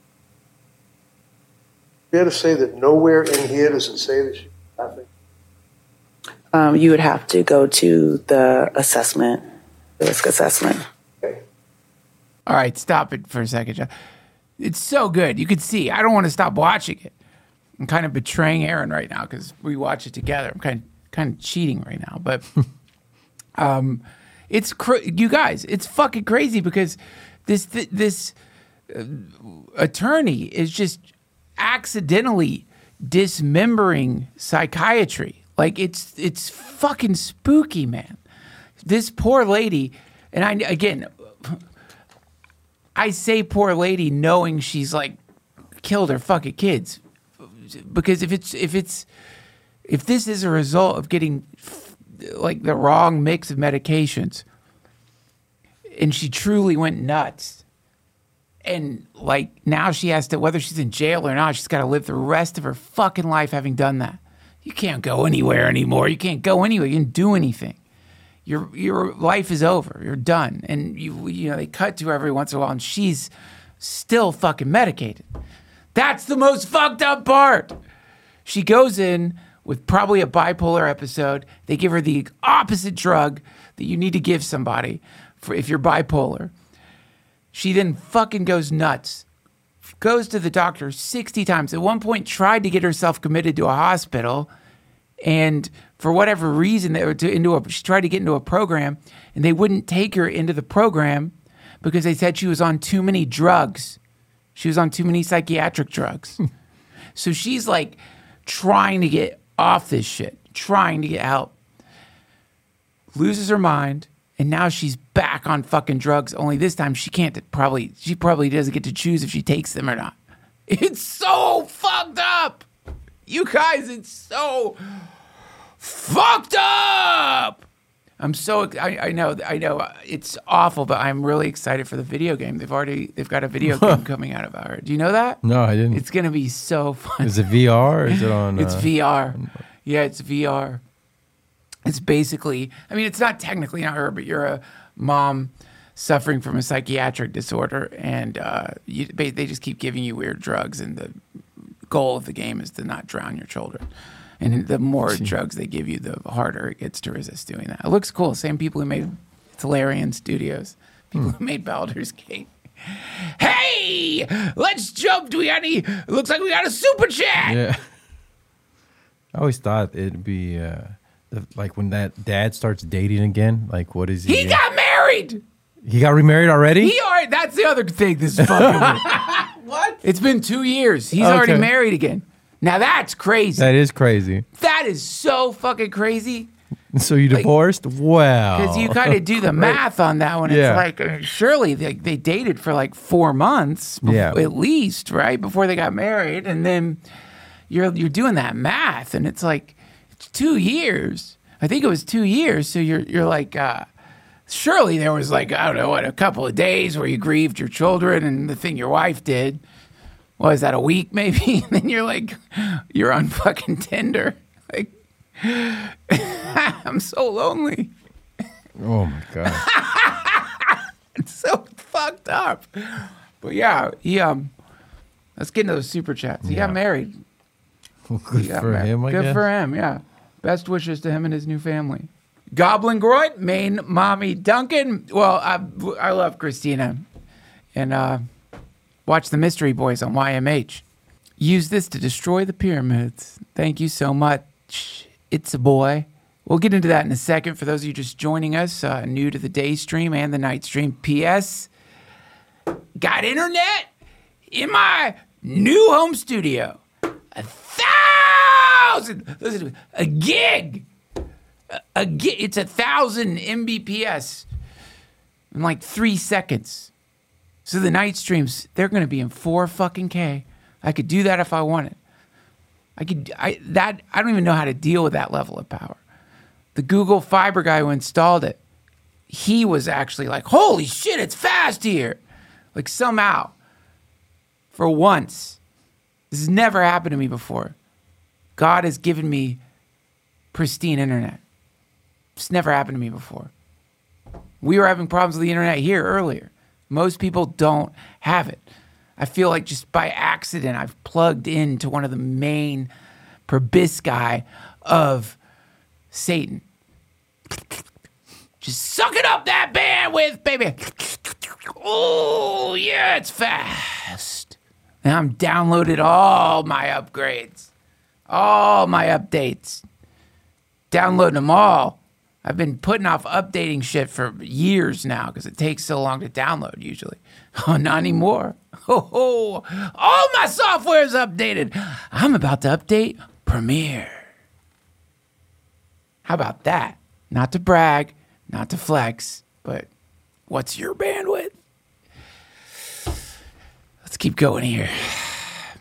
fair to say that nowhere in here does it say that she was laughing? Um, you would have to go to the assessment, the risk assessment. Okay. All right, stop it for a second, John. It's so good. You could see. I don't want to stop watching it. I'm kind of betraying Aaron right now because we watch it together. I'm kind of, kind of cheating right now, but um, it's cr- you guys. It's fucking crazy because this th- this uh, attorney is just accidentally dismembering psychiatry. Like it's it's fucking spooky, man. This poor lady, and I again, I say poor lady knowing she's like killed her fucking kids. Because if it's if it's if this is a result of getting like the wrong mix of medications, and she truly went nuts, and like now she has to, whether she's in jail or not, she's got to live the rest of her fucking life having done that. You can't go anywhere anymore. You can't go anywhere. You can't do anything. Your your life is over. You're done. And you you know they cut to her every once in a while, and she's still fucking medicated. That's the most fucked up part. She goes in with probably a bipolar episode. They give her the opposite drug that you need to give somebody for if you're bipolar. She then fucking goes nuts. Goes to the doctor sixty times. At one point, tried to get herself committed to a hospital, and for whatever reason, they were to, into a, she tried to get into a program, and they wouldn't take her into the program because they said she was on too many drugs. She was on too many psychiatric drugs. So she's like trying to get off this shit, trying to get help. Loses her mind. And now she's back on fucking drugs. Only this time she can't probably, she probably doesn't get to choose if she takes them or not. It's so fucked up. You guys, it's so fucked up. I'm so, I, I know, I know it's awful, but I'm really excited for the video game. They've already, they've got a video game coming out about her. Do you know that? No, I didn't. It's going to be so fun. Is it V R or is it on? It's uh, V R. Yeah, it's V R. It's basically, I mean, it's not technically not her, but you're a mom suffering from a psychiatric disorder, and uh, you, they just keep giving you weird drugs, and the goal of the game is to not drown your children. And the more Gee. drugs they give you, the harder it gets to resist doing that. It looks cool. Same people who made Tolarian Studios, people hmm. who made Baldur's Gate. Hey, let's jump. Do we got any? It looks like we got a super chat. Yeah. I always thought it'd be... Uh, The, like when that dad starts dating again, like what is he? He got married. He got remarried already? He already, that's the other thing. This is fucking what? It's been two years. He's Okay. already married again. Now that's crazy. That is crazy. That is so fucking crazy. So you Like, divorced? Wow. Because you kind of do the math on that one. Yeah. It's like, I mean, surely they, they dated for like four months, bef- Yeah. at least, right? Before they got married. And then you're you're doing that math, and it's like, it's two years. I think it was two years. So you're you're like, uh, surely there was like, I don't know, what, a couple of days where you grieved your children, and the thing your wife did, was that a week maybe? And then you're like, you're on fucking Tinder. Like, I'm so lonely. Oh my God. It's so fucked up. But yeah, he, um, let's get into those super chats. He Yeah. got married. Well, good He got for married. him, I Good guess. for him, yeah. Best wishes to him and his new family. Goblin Groit, main mommy Duncan. Well, I, I love Christina. And uh, watch the Mystery Boys on Y M H. Use this to destroy the pyramids. Thank you so much. It's a boy. We'll get into that in a second. For those of you just joining us, uh, new to the day stream and the night stream. P S. Got internet in my new home studio. A thousand, listen to me, a gig. A, a gig. It's a thousand M B P S in like three seconds. So the night streams, they're going to be in four fucking K. I could do that if I wanted. I could, I, that, I don't even know how to deal with that level of power. The Google Fiber guy who installed it, he was actually like, holy shit, it's fast here. Like somehow, for once, this has never happened to me before. God has given me pristine internet. It's never happened to me before. We were having problems with the internet here earlier. Most people don't have it. I feel like just by accident, I've plugged into one of the main proboscis of Satan. Just sucking up that bandwidth, baby. Oh, yeah, it's fast. And I'm downloaded all my upgrades, all my updates, downloading them all. I've been putting off updating shit for years now because it takes so long to download usually. Oh, not anymore. Oh, oh, all my software is updated. I'm about to update Premiere. How about that? Not to brag, not to flex, but what's your bandwidth? Let's keep going here.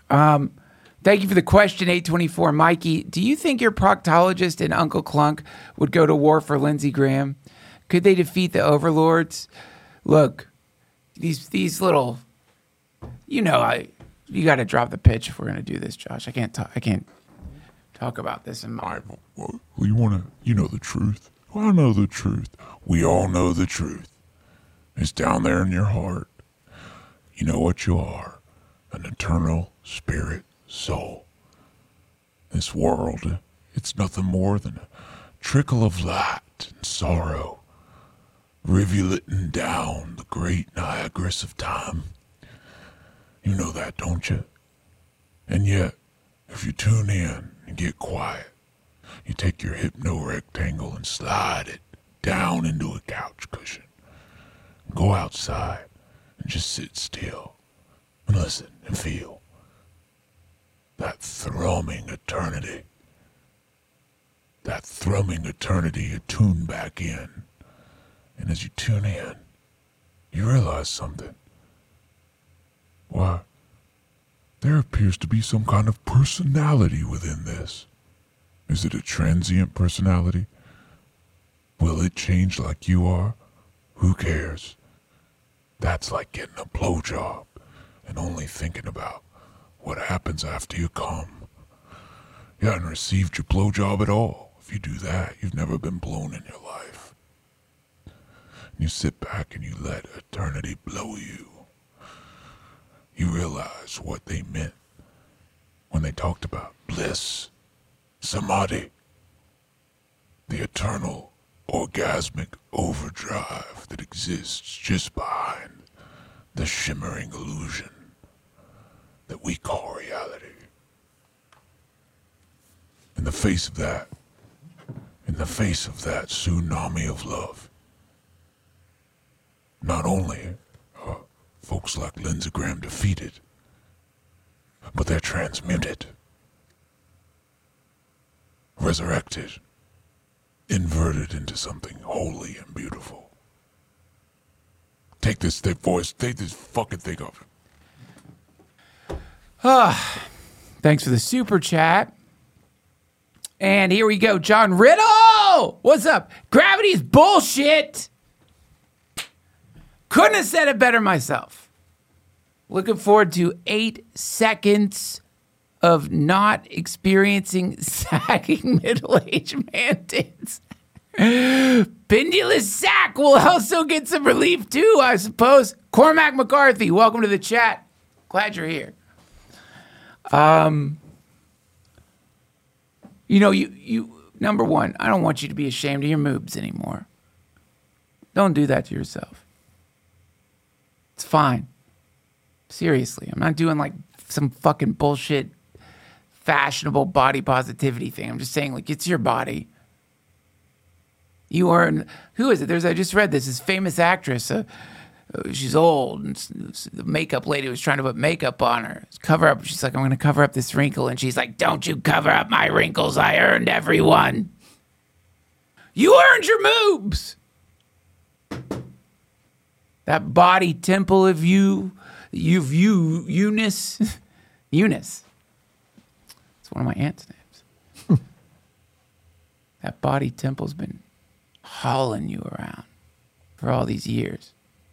Um, thank you for the question, eight twenty-four. Mikey, do you think your proctologist and Uncle Clunk would go to war for Lindsey Graham? Could they defeat the overlords? Look, these these little, you know, I you got to drop the pitch if we're gonna do this, Josh. I can't talk. I can't talk about this in my. Well, you want to, you know the truth. Well, I know the truth. We all know the truth. It's down there in your heart. You know what you are, an eternal spirit soul. This world, it's nothing more than a trickle of light and sorrow, rivuleting down the great Niagaras of time. You know that, don't you? And yet, if you tune in and get quiet, you take your hypno rectangle and slide it down into a couch cushion. Go outside and just sit still and listen and feel that thrumming eternity. That thrumming eternity you tune back in. And as you tune in, you realize something. Why, there appears to be some kind of personality within this. Is it a transient personality? Will it change like you are? Who cares? That's like getting a blowjob and only thinking about what happens after you come. You haven't received your blowjob at all. If you do that, you've never been blown in your life. And you sit back and you let eternity blow you. You realize what they meant when they talked about bliss, samadhi, the eternal orgasmic overdrive that exists just behind the shimmering illusion that we call reality. In the face of that, in the face of that tsunami of love, not only are folks like Lindsey Graham defeated, but they're transmuted, resurrected, inverted into something holy and beautiful. Take this thick voice, take this fucking thing off. Ah, thanks for the super chat. And here we go, John Riddle. What's up? Gravity is bullshit. Couldn't have said it better myself. Looking forward to eight seconds of not experiencing sagging middle-aged man tits. Pendulous sack will also get some relief too, I suppose. Cormac McCarthy, welcome to the chat. Glad you're here. Um, you know, you you number one, I don't want you to be ashamed of your moobs anymore. Don't do that to yourself. It's fine. Seriously, I'm not doing like some fucking bullshit fashionable body positivity thing. I'm just saying, like, it's your body. You are, who is it? There's, I just read this, this famous actress. Uh, uh, she's old, and the makeup lady was trying to put makeup on her. Cover up. She's like, I'm going to cover up this wrinkle. And she's like, don't you cover up my wrinkles. I earned every one. You earned your moobs. That body temple of you, you've you, Eunice, Eunice. It's one of my aunt's names. That body temple's been hauling you around for all these years.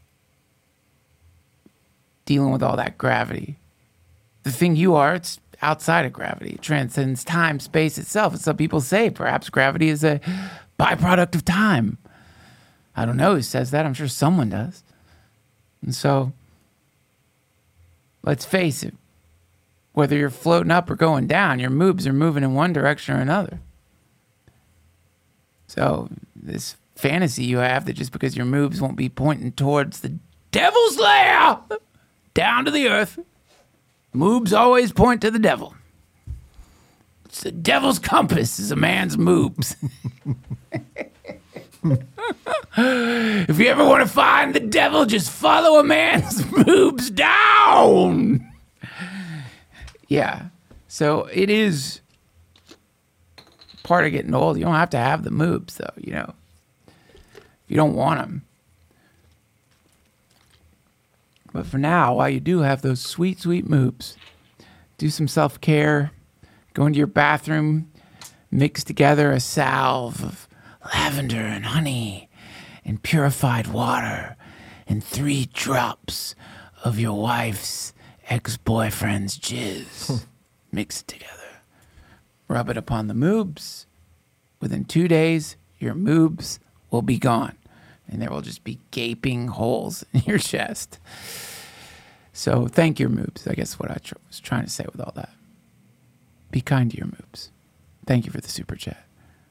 Dealing with all that gravity. The thing you are, it's outside of gravity. It transcends time, space itself. And some people say perhaps gravity is a byproduct of time. I don't know who says that. I'm sure someone does. And so, let's face it. Whether you're floating up or going down, your moobs are moving in one direction or another. So, this fantasy you have that just because your moves won't be pointing towards the devil's lair, down to the earth, moves always point to the devil. It's the devil's compass is a man's moves. If you ever want to find the devil, just follow a man's moves down. Yeah. So it is part of getting old. You don't have to have the moves, though, you know. If you don't want them. But for now, while you do have those sweet, sweet moves, do some self-care, go into your bathroom, mix together a salve of lavender and honey and purified water and three drops of your wife's ex-boyfriend's jizz. Mix it together. Rub it upon the moobs. Within two days, your moobs will be gone. And there will just be gaping holes in your chest. So thank your moobs. I guess what I tr- was trying to say with all that. Be kind to your moobs. Thank you for the super chat.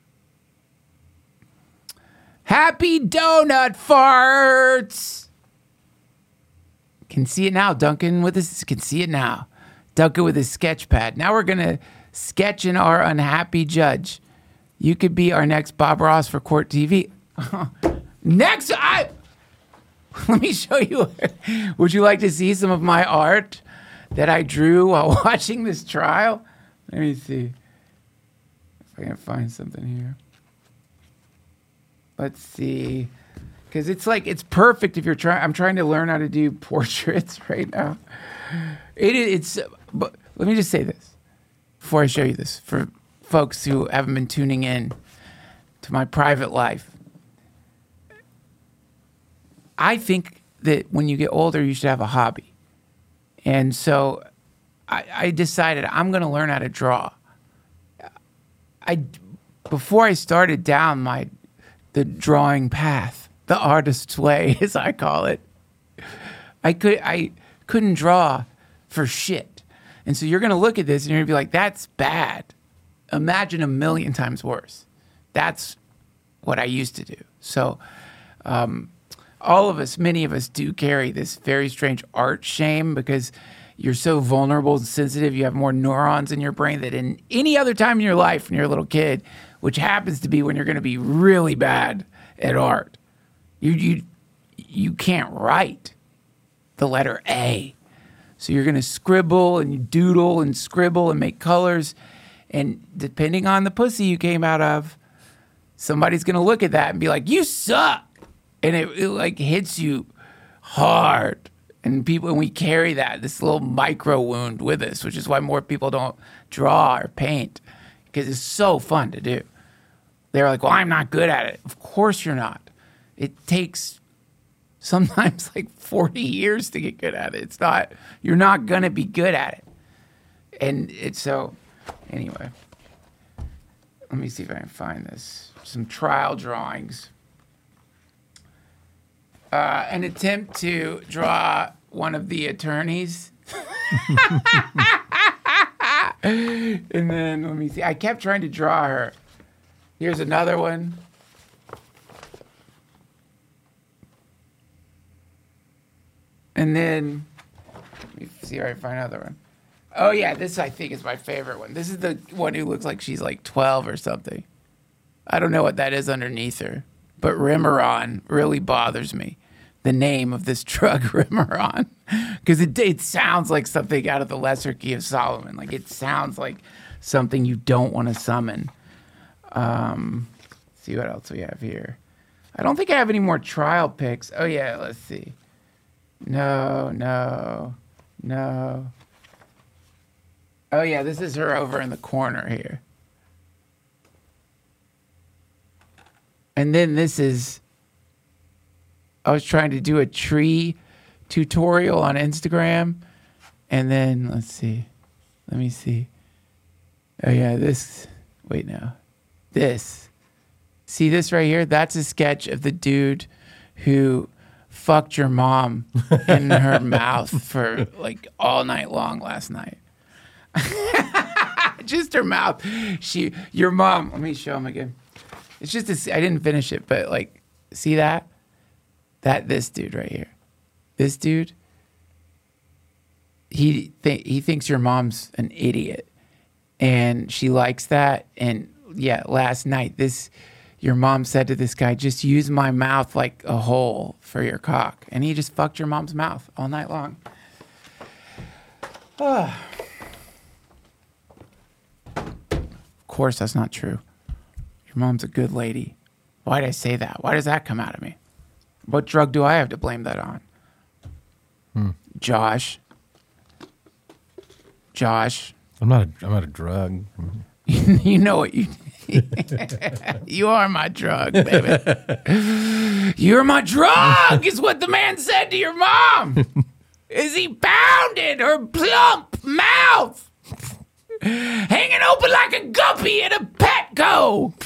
Happy donut farts. Can see it now. Duncan with his can see it now. Duncan with his sketch pad. Now we're gonna sketch in our unhappy judge. You could be our next Bob Ross for Court T V. Next, I let me show you. Would you like to see some of my art that I drew while watching this trial? Let me see if I can find something here. Let's see, because it's like it's perfect if you're trying. I'm trying to learn how to do portraits right now. It it's. But let me just say this before I show you this for folks who haven't been tuning in to my private life. I think that when you get older, you should have a hobby. And so I, I decided I'm going to learn how to draw. I, before I started down my the drawing path, the artist's way, as I call it, I could I couldn't draw for shit. And so you're going to look at this and you're going to be like, that's bad. Imagine a million times worse. That's what I used to do. So um, all of us, many of us do carry this very strange art shame because you're so vulnerable and sensitive. You have more neurons in your brain than in any other time in your life when you're a little kid, which happens to be when you're going to be really bad at art. You, you, you can't write the letter A. So you're going to scribble and you doodle and scribble and make colors. And depending on the pussy you came out of, somebody's going to look at that and be like, you suck. And it, it like hits you hard. And people, and we carry that, this little micro wound with us, which is why more people don't draw or paint, because it's so fun to do. They're like, well, I'm not good at it. Of course you're not. It takes sometimes like forty years to get good at it. It's not, you're not going to be good at it. And it's so, anyway, let me see if I can find this. Some trial drawings. Uh, an attempt to draw one of the attorneys. And then, let me see. I kept trying to draw her. Here's another one. And then, let me see if I can find another one. Oh, yeah, this I think is my favorite one. This is the one who looks like she's like twelve or something. I don't know what that is underneath her. But Remeron really bothers me. The name of this drug, Remeron. Because it, it sounds like something out of the Lesser Key of Solomon. Like, it sounds like something you don't want to summon. Um, let's see what else we have here. I don't think I have any more trial pics. Oh, yeah, let's see. No, no, no. Oh, yeah, this is her over in the corner here. And then this is, I was trying to do a tree tutorial on Instagram. And then, let's see. Let me see. Oh, yeah, this, wait, no. This. See this right here? That's a sketch of the dude who fucked your mom in her mouth for like all night long last night. Just her mouth. She, your mom, let me show him again. It's just, a, I didn't finish it, but like, see that? That, this dude right here. This dude, he, th- he thinks your mom's an idiot. And she likes that. And yeah, last night, this, your mom said to this guy, just use my mouth like a hole for your cock. And he just fucked your mom's mouth all night long. Oh. Of course, that's not true. Your mom's a good lady. Why did I say that? Why does that come out of me? What drug do I have to blame that on? Hmm. Josh. Josh. I'm not. A, I'm not a drug. You know what you. You are my drug, baby. You're my drug, is what the man said to your mom. As he pounded her plump mouth, hanging open like a guppy at a Petco.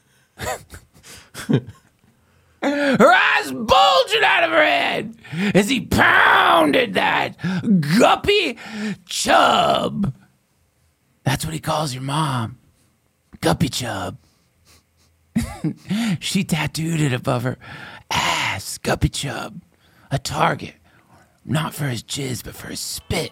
Her eyes bulging out of her head as he pounded that guppy chub. That's what he calls your mom. Guppy chub. She tattooed it above her ass. Guppy chub. A target. Not for his jizz, but for his spit.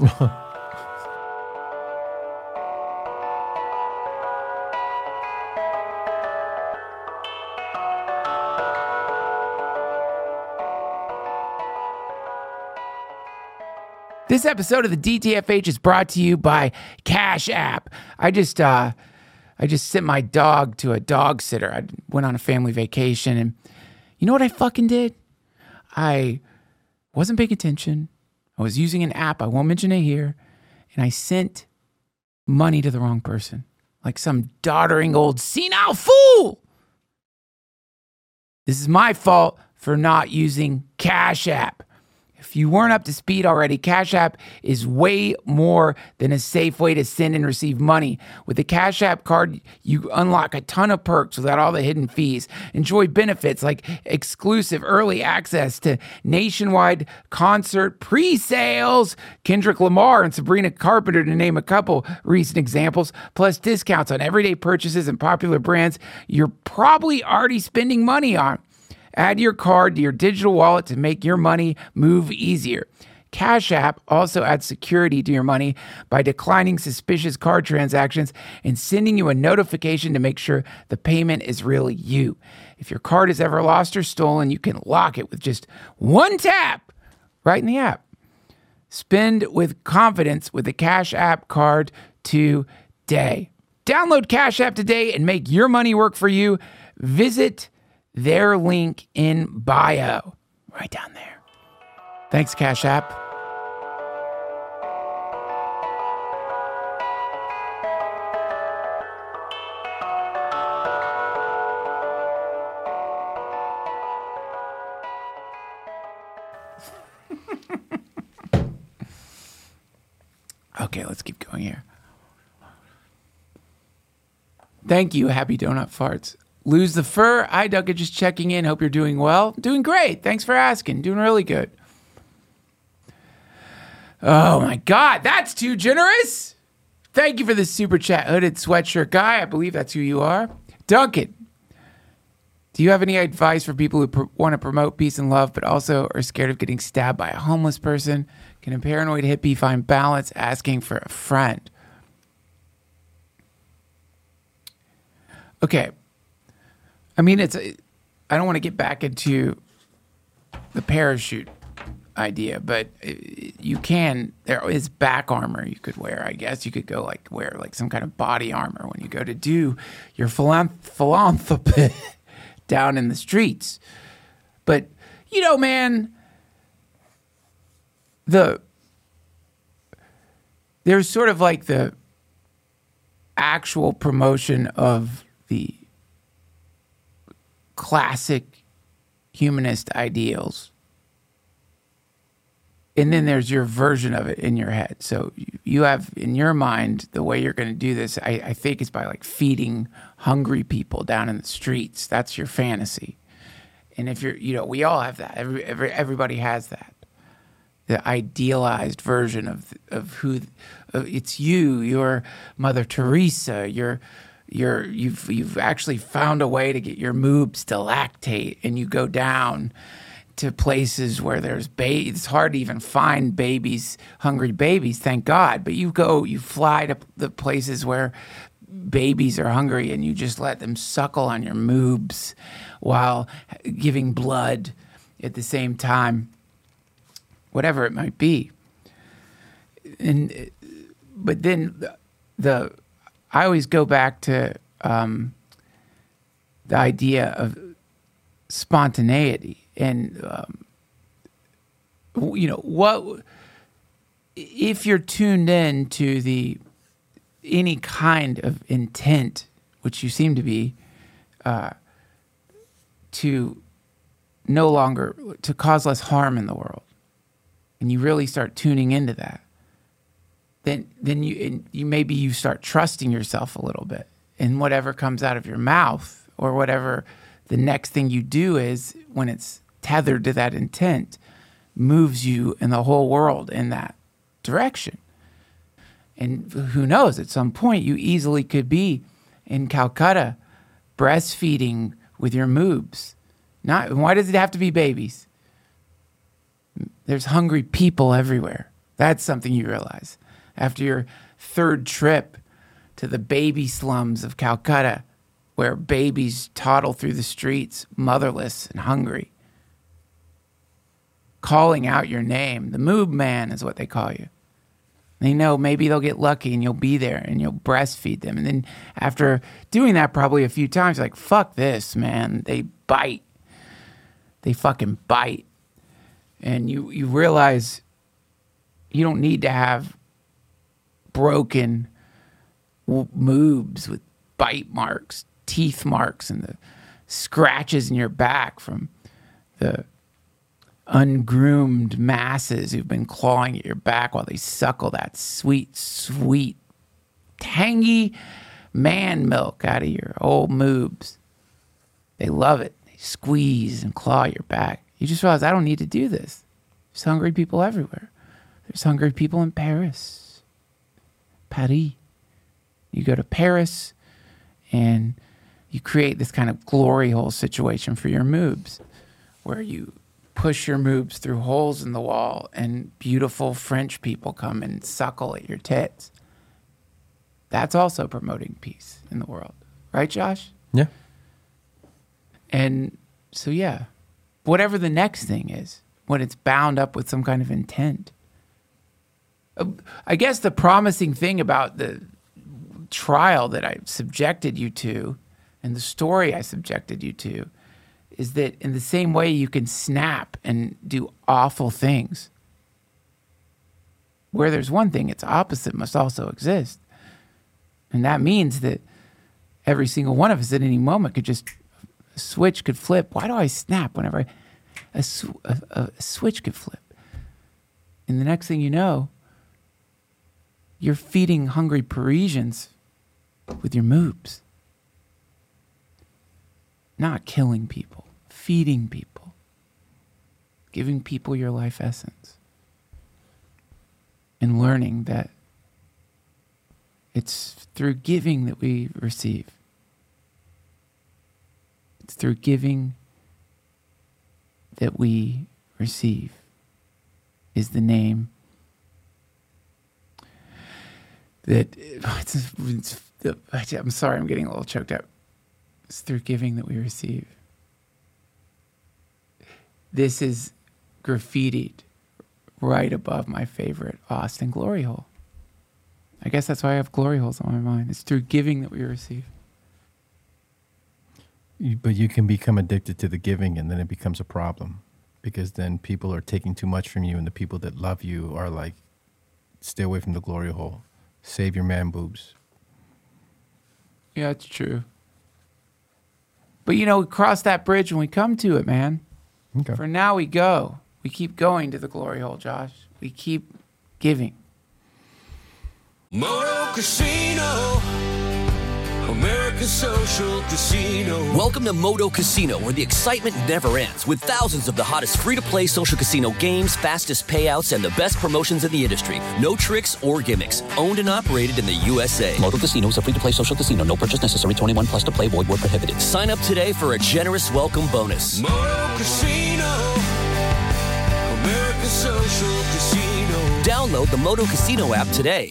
This episode of the D T F H is brought to you by Cash App. I just, uh, I just sent my dog to a dog sitter. I went on a family vacation, and you know what I fucking did? I wasn't paying attention. I was using an app. I won't mention it here, and I sent money to the wrong person, like some doddering old senile fool. This is my fault for not using Cash App. If you weren't up to speed already, Cash App is way more than a safe way to send and receive money. With the Cash App card, you unlock a ton of perks without all the hidden fees. Enjoy benefits like exclusive early access to nationwide concert pre-sales, Kendrick Lamar and Sabrina Carpenter, to name a couple recent examples, plus discounts on everyday purchases and popular brands you're probably already spending money on. Add your card to your digital wallet to make your money move easier. Cash App also adds security to your money by declining suspicious card transactions and sending you a notification to make sure the payment is really you. If your card is ever lost or stolen, you can lock it with just one tap right in the app. Spend with confidence with the Cash App card today. Download Cash App today and make your money work for you. Visit their link in bio, right down there. Thanks, Cash App. Okay, let's keep going here. Thank you, Happy Donut Farts. Lose the fur. Hi, Doug. Just checking in. Hope you're doing well. Doing great. Thanks for asking. Doing really good. Oh, my God. That's too generous. Thank you for the super chat. Hooded sweatshirt guy. I believe that's who you are. Duncan, do you have any advice for people who pr- want to promote peace and love, but also are scared of getting stabbed by a homeless person? Can a paranoid hippie find balance asking for a friend? Okay. I mean, it's. I don't want to get back into the parachute idea, but you can. There is back armor you could wear. I guess you could go like wear like some kind of body armor when you go to do your philanth- philanthropy down in the streets. But you know, man, the there's sort of like the actual promotion of the classic humanist ideals. And then there's your version of it in your head. So you have in your mind the way you're going to do this, I, I think is by like feeding hungry people down in the streets. That's your fantasy. And if you're, you know, we all have that. Every, every everybody has that. The idealized version of of who of, it's you, you're Mother Teresa, you're You're you've you've actually found a way to get your moobs to lactate, and you go down to places where there's babies. It's hard to even find babies, hungry babies, thank God. But you go, you fly to the places where babies are hungry, and you just let them suckle on your moobs while giving blood at the same time, whatever it might be. And but then the, the I always go back to um, the idea of spontaneity and, um, you know, what if you're tuned in to the any kind of intent, which you seem to be, uh, to no longer to cause less harm in the world, and you really start tuning into that, then then you you maybe you start trusting yourself a little bit, and whatever comes out of your mouth or whatever the next thing you do is, when it's tethered to that intent, moves you and the whole world in that direction. And who knows, at some point you easily could be in Calcutta breastfeeding with your moobs. Not, why does it have to be babies? There's hungry people everywhere. That's something you realize. After your third trip to the baby slums of Calcutta, where babies toddle through the streets, motherless and hungry, calling out your name. The moob man is what they call you. They know maybe they'll get lucky and you'll be there and you'll breastfeed them. And then after doing that probably a few times, like, fuck this, man. They bite. They fucking bite. And you, you realize you don't need to have broken moobs with bite marks, teeth marks, and the scratches in your back from the ungroomed masses who've been clawing at your back while they suckle that sweet, sweet, tangy man milk out of your old moobs. They love it. They squeeze and claw your back. You just realize, I don't need to do this. There's hungry people everywhere. There's hungry people in Paris. Paris. You go to Paris and you create this kind of glory hole situation for your moobs, where you push your moobs through holes in the wall and beautiful French people come and suckle at your tits. That's also promoting peace in the world. Right, Josh? Yeah. And so, yeah, whatever the next thing is, when it's bound up with some kind of intent. I guess the promising thing about the trial that I subjected you to and the story I subjected you to is that in the same way you can snap and do awful things, where there's one thing, its opposite must also exist. And that means that every single one of us at any moment could just, a switch could flip. Why do I snap whenever I, a, sw- a, a switch could flip? And the next thing you know, you're feeding hungry Parisians with your moobs. Not killing people, feeding people, giving people your life essence, and learning that it's through giving that we receive. It's through giving that we receive is the name that it's, it's, I'm sorry, I'm getting a little choked up. It's through giving that we receive. This is graffitied right above my favorite Austin glory hole. I guess that's why I have glory holes on my mind. It's through giving that we receive. You, but you can become addicted to the giving, and then it becomes a problem, because then people are taking too much from you, and the people that love you are like, stay away from the glory hole. Save your man boobs. Yeah, it's true. But, you know, we cross that bridge when we come to it, man. Okay. For now, we go. We keep going to the glory hole, Josh. We keep giving. Moto Casino, America's social casino. Welcome to Moto Casino, where the excitement never ends, with thousands of the hottest free-to-play social casino games, fastest payouts, and the best promotions in the industry. No tricks or gimmicks. Owned and operated in the U S A. Moto Casino is a free-to-play social casino. No purchase necessary. twenty-one plus to play. Void where prohibited. Sign up today for a generous welcome bonus. Moto Casino, America's social casino. Download the Moto Casino app today.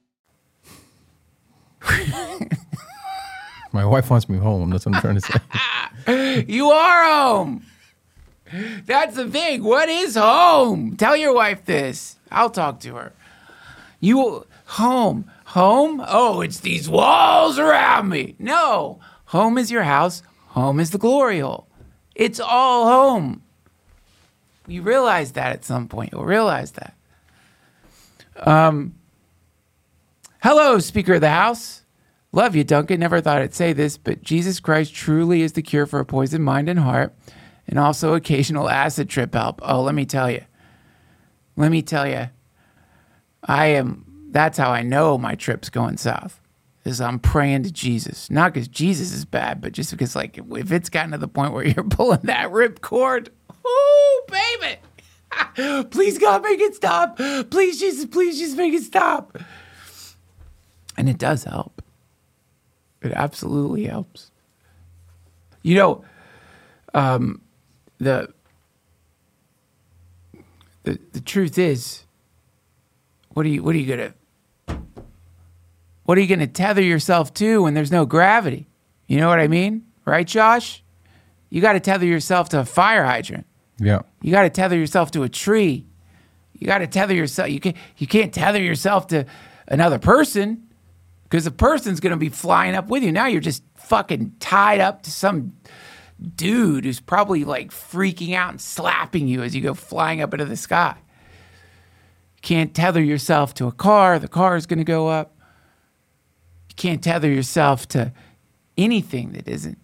My wife wants me home. That's what I'm trying to say. You are home. That's the thing. What is home? Tell your wife this. I'll talk to her. You home. Home? Oh, it's these walls around me. No. Home is your house. Home is the glory hole. It's all home. You realize that at some point. You'll realize that. Um, hello, Speaker of the House. Love you, Duncan. Never thought I'd say this, but Jesus Christ truly is the cure for a poisoned mind and heart, and also occasional acid trip help. Oh, let me tell you. Let me tell you. I am, that's how I know my trip's going south, is I'm praying to Jesus. Not because Jesus is bad, but just because, like, if it's gotten to the point where you're pulling that ripcord, ooh, baby. Please, God, make it stop. Please, Jesus, please, just make it stop. And it does help. It absolutely helps. You know, um, the, the the truth is, what are you what are you gonna what are you gonna tether yourself to when there's no gravity? You know what I mean, right, Josh? You got to tether yourself to a fire hydrant. Yeah. You got to tether yourself to a tree. You got to tether yourself. You can't you can't tether yourself to another person. Because the person's going to be flying up with you. Now you're just fucking tied up to some dude who's probably like freaking out and slapping you as you go flying up into the sky. You can't tether yourself to a car. The car is going to go up. You can't tether yourself to anything that isn't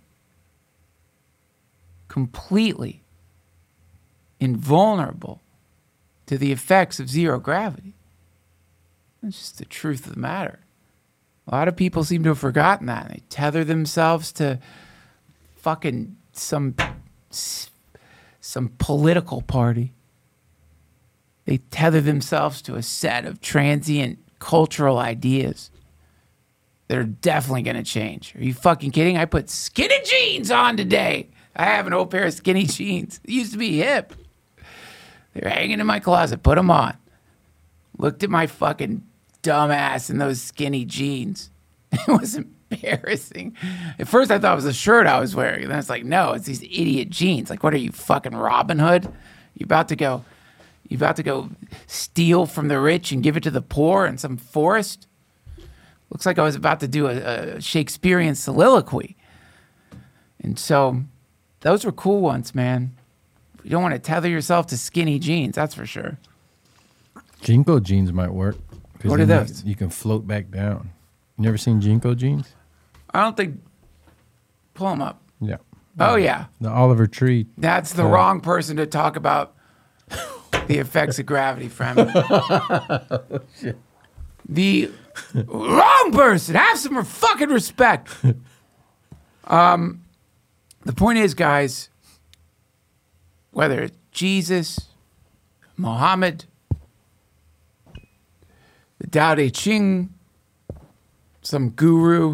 completely invulnerable to the effects of zero gravity. That's just the truth of the matter. A lot of people seem to have forgotten that. They tether themselves to fucking some some political party. They tether themselves to a set of transient cultural ideas that are definitely going to change. Are you fucking kidding? I put skinny jeans on today. I have an old pair of skinny jeans. It used to be hip. They're hanging in my closet. Put them on. Looked at my fucking dumbass in those skinny jeans. It was embarrassing. At first I thought it was a shirt I was wearing. And then it's like, no, it's these idiot jeans. Like, what are you, fucking Robin Hood? You about to go, you about to go steal from the rich and give it to the poor in some forest? Looks like I was about to do a, a Shakespearean soliloquy. And so those were cool ones, man. You don't want to tether yourself to skinny jeans, that's for sure. Jinko jeans might work. What are those? You, you can float back down. You never seen Jinko jeans? I don't think. Pull them up. Yeah. Oh, yeah. The Oliver Tree. That's the uh, wrong person to talk about the effects of gravity, friend. Oh, shit. The wrong person. Have some fucking respect. Um, the point is, guys, whether it's Jesus, Muhammad, the Tao Te Ching, some guru,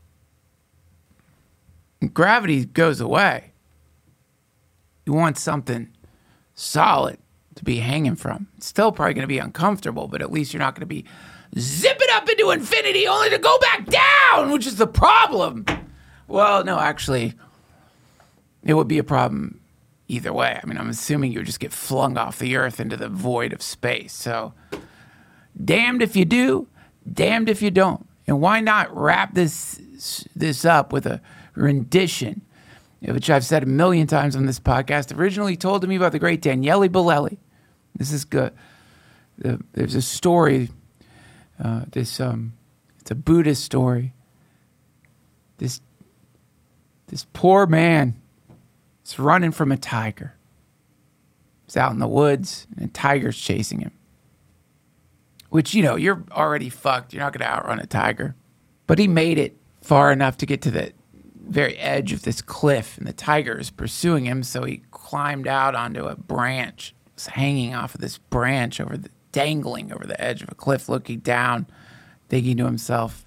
gravity goes away. You want something solid to be hanging from. It's still probably going to be uncomfortable, but at least you're not going to be zipping up into infinity only to go back down, which is the problem. Well, no, actually, it would be a problem either way. I mean, I'm assuming you would just get flung off the earth into the void of space. So, damned if you do, damned if you don't. And why not wrap this this up with a rendition, which I've said a million times on this podcast, originally told to me by the great Daniele Bolelli. This is good. There's a story, uh, this um, it's a Buddhist story. This this poor man is running from a tiger. He's out in the woods, and a tiger's chasing him. Which, you know, you're already fucked. You're not going to outrun a tiger. But he made it far enough to get to the very edge of this cliff, and the tiger is pursuing him, so he climbed out onto a branch. It's hanging off of this branch, over the, dangling over the edge of a cliff, looking down, thinking to himself,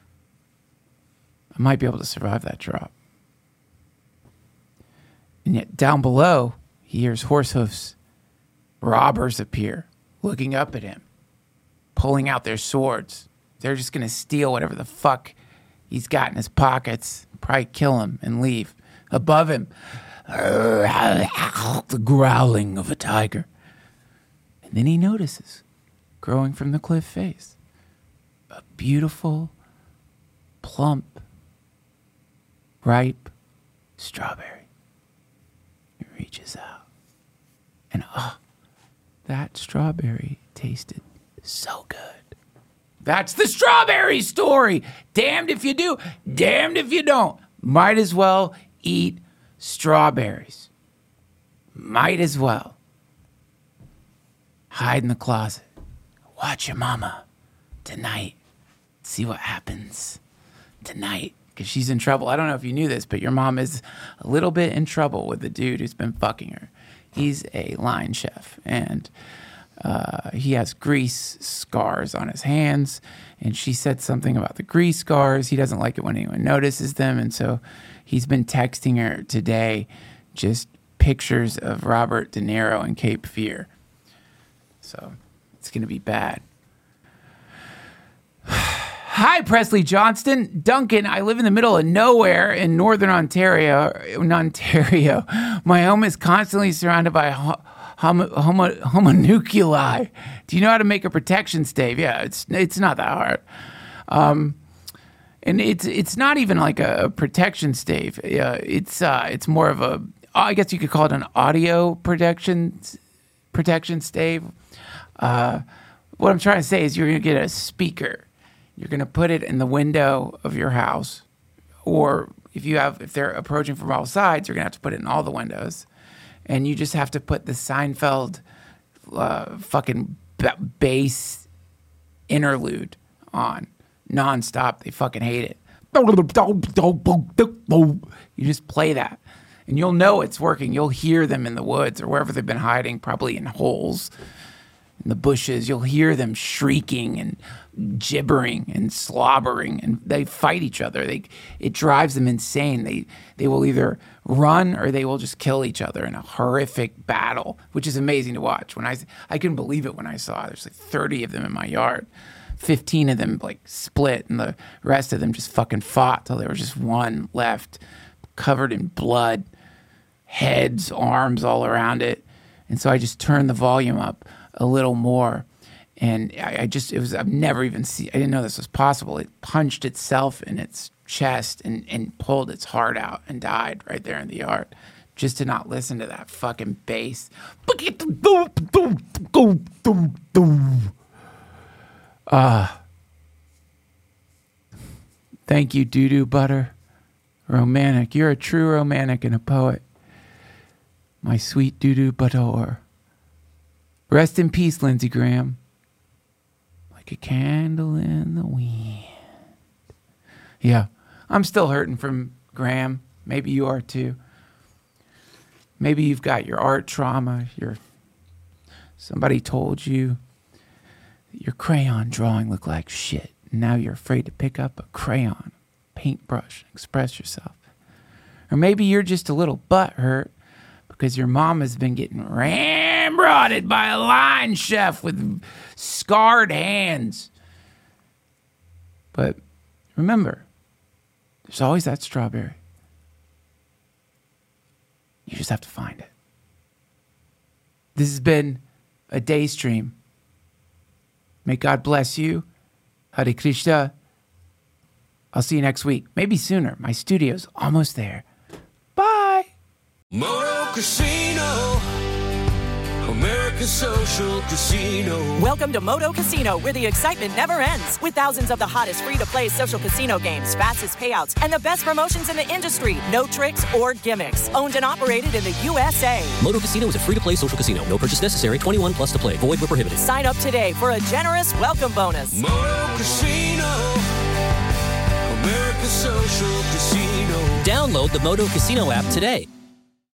I might be able to survive that drop. And yet down below, he hears horse hoofs. Robbers appear, looking up at him, pulling out their swords. They're just going to steal whatever the fuck he's got in his pockets, probably kill him and leave. Above him, the growling of a tiger. And then he notices, growing from the cliff face, a beautiful, plump, ripe strawberry. He reaches out, and oh, that strawberry tasted so good. That's the strawberry story. Damned if you do, damned if you don't. Might as well eat strawberries. Might as well. Hide in the closet. Watch your mama tonight. See what happens tonight. Because she's in trouble. I don't know if you knew this, but your mom is a little bit in trouble with the dude who's been fucking her. He's a line chef, and uh, he has grease scars on his hands, and she said something about the grease scars. He doesn't like it when anyone notices them, and so he's been texting her today just pictures of Robert De Niro in Cape Fear. So it's going to be bad. Hi, Presley Johnston. Duncan, I live in the middle of nowhere in northern Ontario. In Ontario. My home is constantly surrounded by ho- homo- homo- homunculi. Do you know how to make a protection stave? Yeah, it's it's not that hard. Um, and it's it's not even like a protection stave. Uh, it's uh, it's more of a, I guess you could call it an audio protection protection stave. Uh, what I'm trying to say is you're going to get a speaker. You're going to put it in the window of your house, or if you have, if they're approaching from all sides, you're going to have to put it in all the windows, and you just have to put the Seinfeld uh, fucking b- bass interlude on nonstop. They fucking hate it. You just play that, and you'll know it's working. You'll hear them in the woods or wherever they've been hiding, probably in holes in the bushes. You'll hear them shrieking and gibbering and slobbering, and they fight each other. They it drives them insane. They they will either run or they will just kill each other in a horrific battle, which is amazing to watch. When I I couldn't believe it when I saw it. There's like thirty of them in my yard. fifteen of them like split, and the rest of them just fucking fought till there was just one left, covered in blood, heads, arms all around it. And so I just turned the volume up a little more, and I, I just, it was, I've never even seen, I didn't know this was possible. It punched itself in its chest and, and pulled its heart out and died right there in the yard, just to not listen to that fucking bass. Uh, thank you, Doo-Doo Butter. Romantic. You're a true romantic and a poet. My sweet Doo-Doo Butter. Rest in peace, Lindsey Graham. Like a candle in the wind. Yeah, I'm still hurting from Graham. Maybe you are too. Maybe you've got your art trauma. Your somebody told you your crayon drawing looked like shit. Now you're afraid to pick up a crayon, paintbrush, and express yourself. Or maybe you're just a little butthurt because your mom has been getting ramrodded by a line chef with scarred hands. But remember, there's always that strawberry. You just have to find it. This has been a day stream. May God bless you. Hare Krishna. I'll see you next week. Maybe sooner. My studio's almost there. Bye. Moto Casino, America's social casino. Welcome to Moto Casino, where the excitement never ends. With thousands of the hottest free-to-play social casino games, fastest payouts, and the best promotions in the industry. No tricks or gimmicks. Owned and operated in the U S A. Moto Casino is a free-to-play social casino. No purchase necessary. twenty-one plus to play. Void where prohibited. Sign up today for a generous welcome bonus. Moto Casino, America's social casino. Download the Moto Casino app today.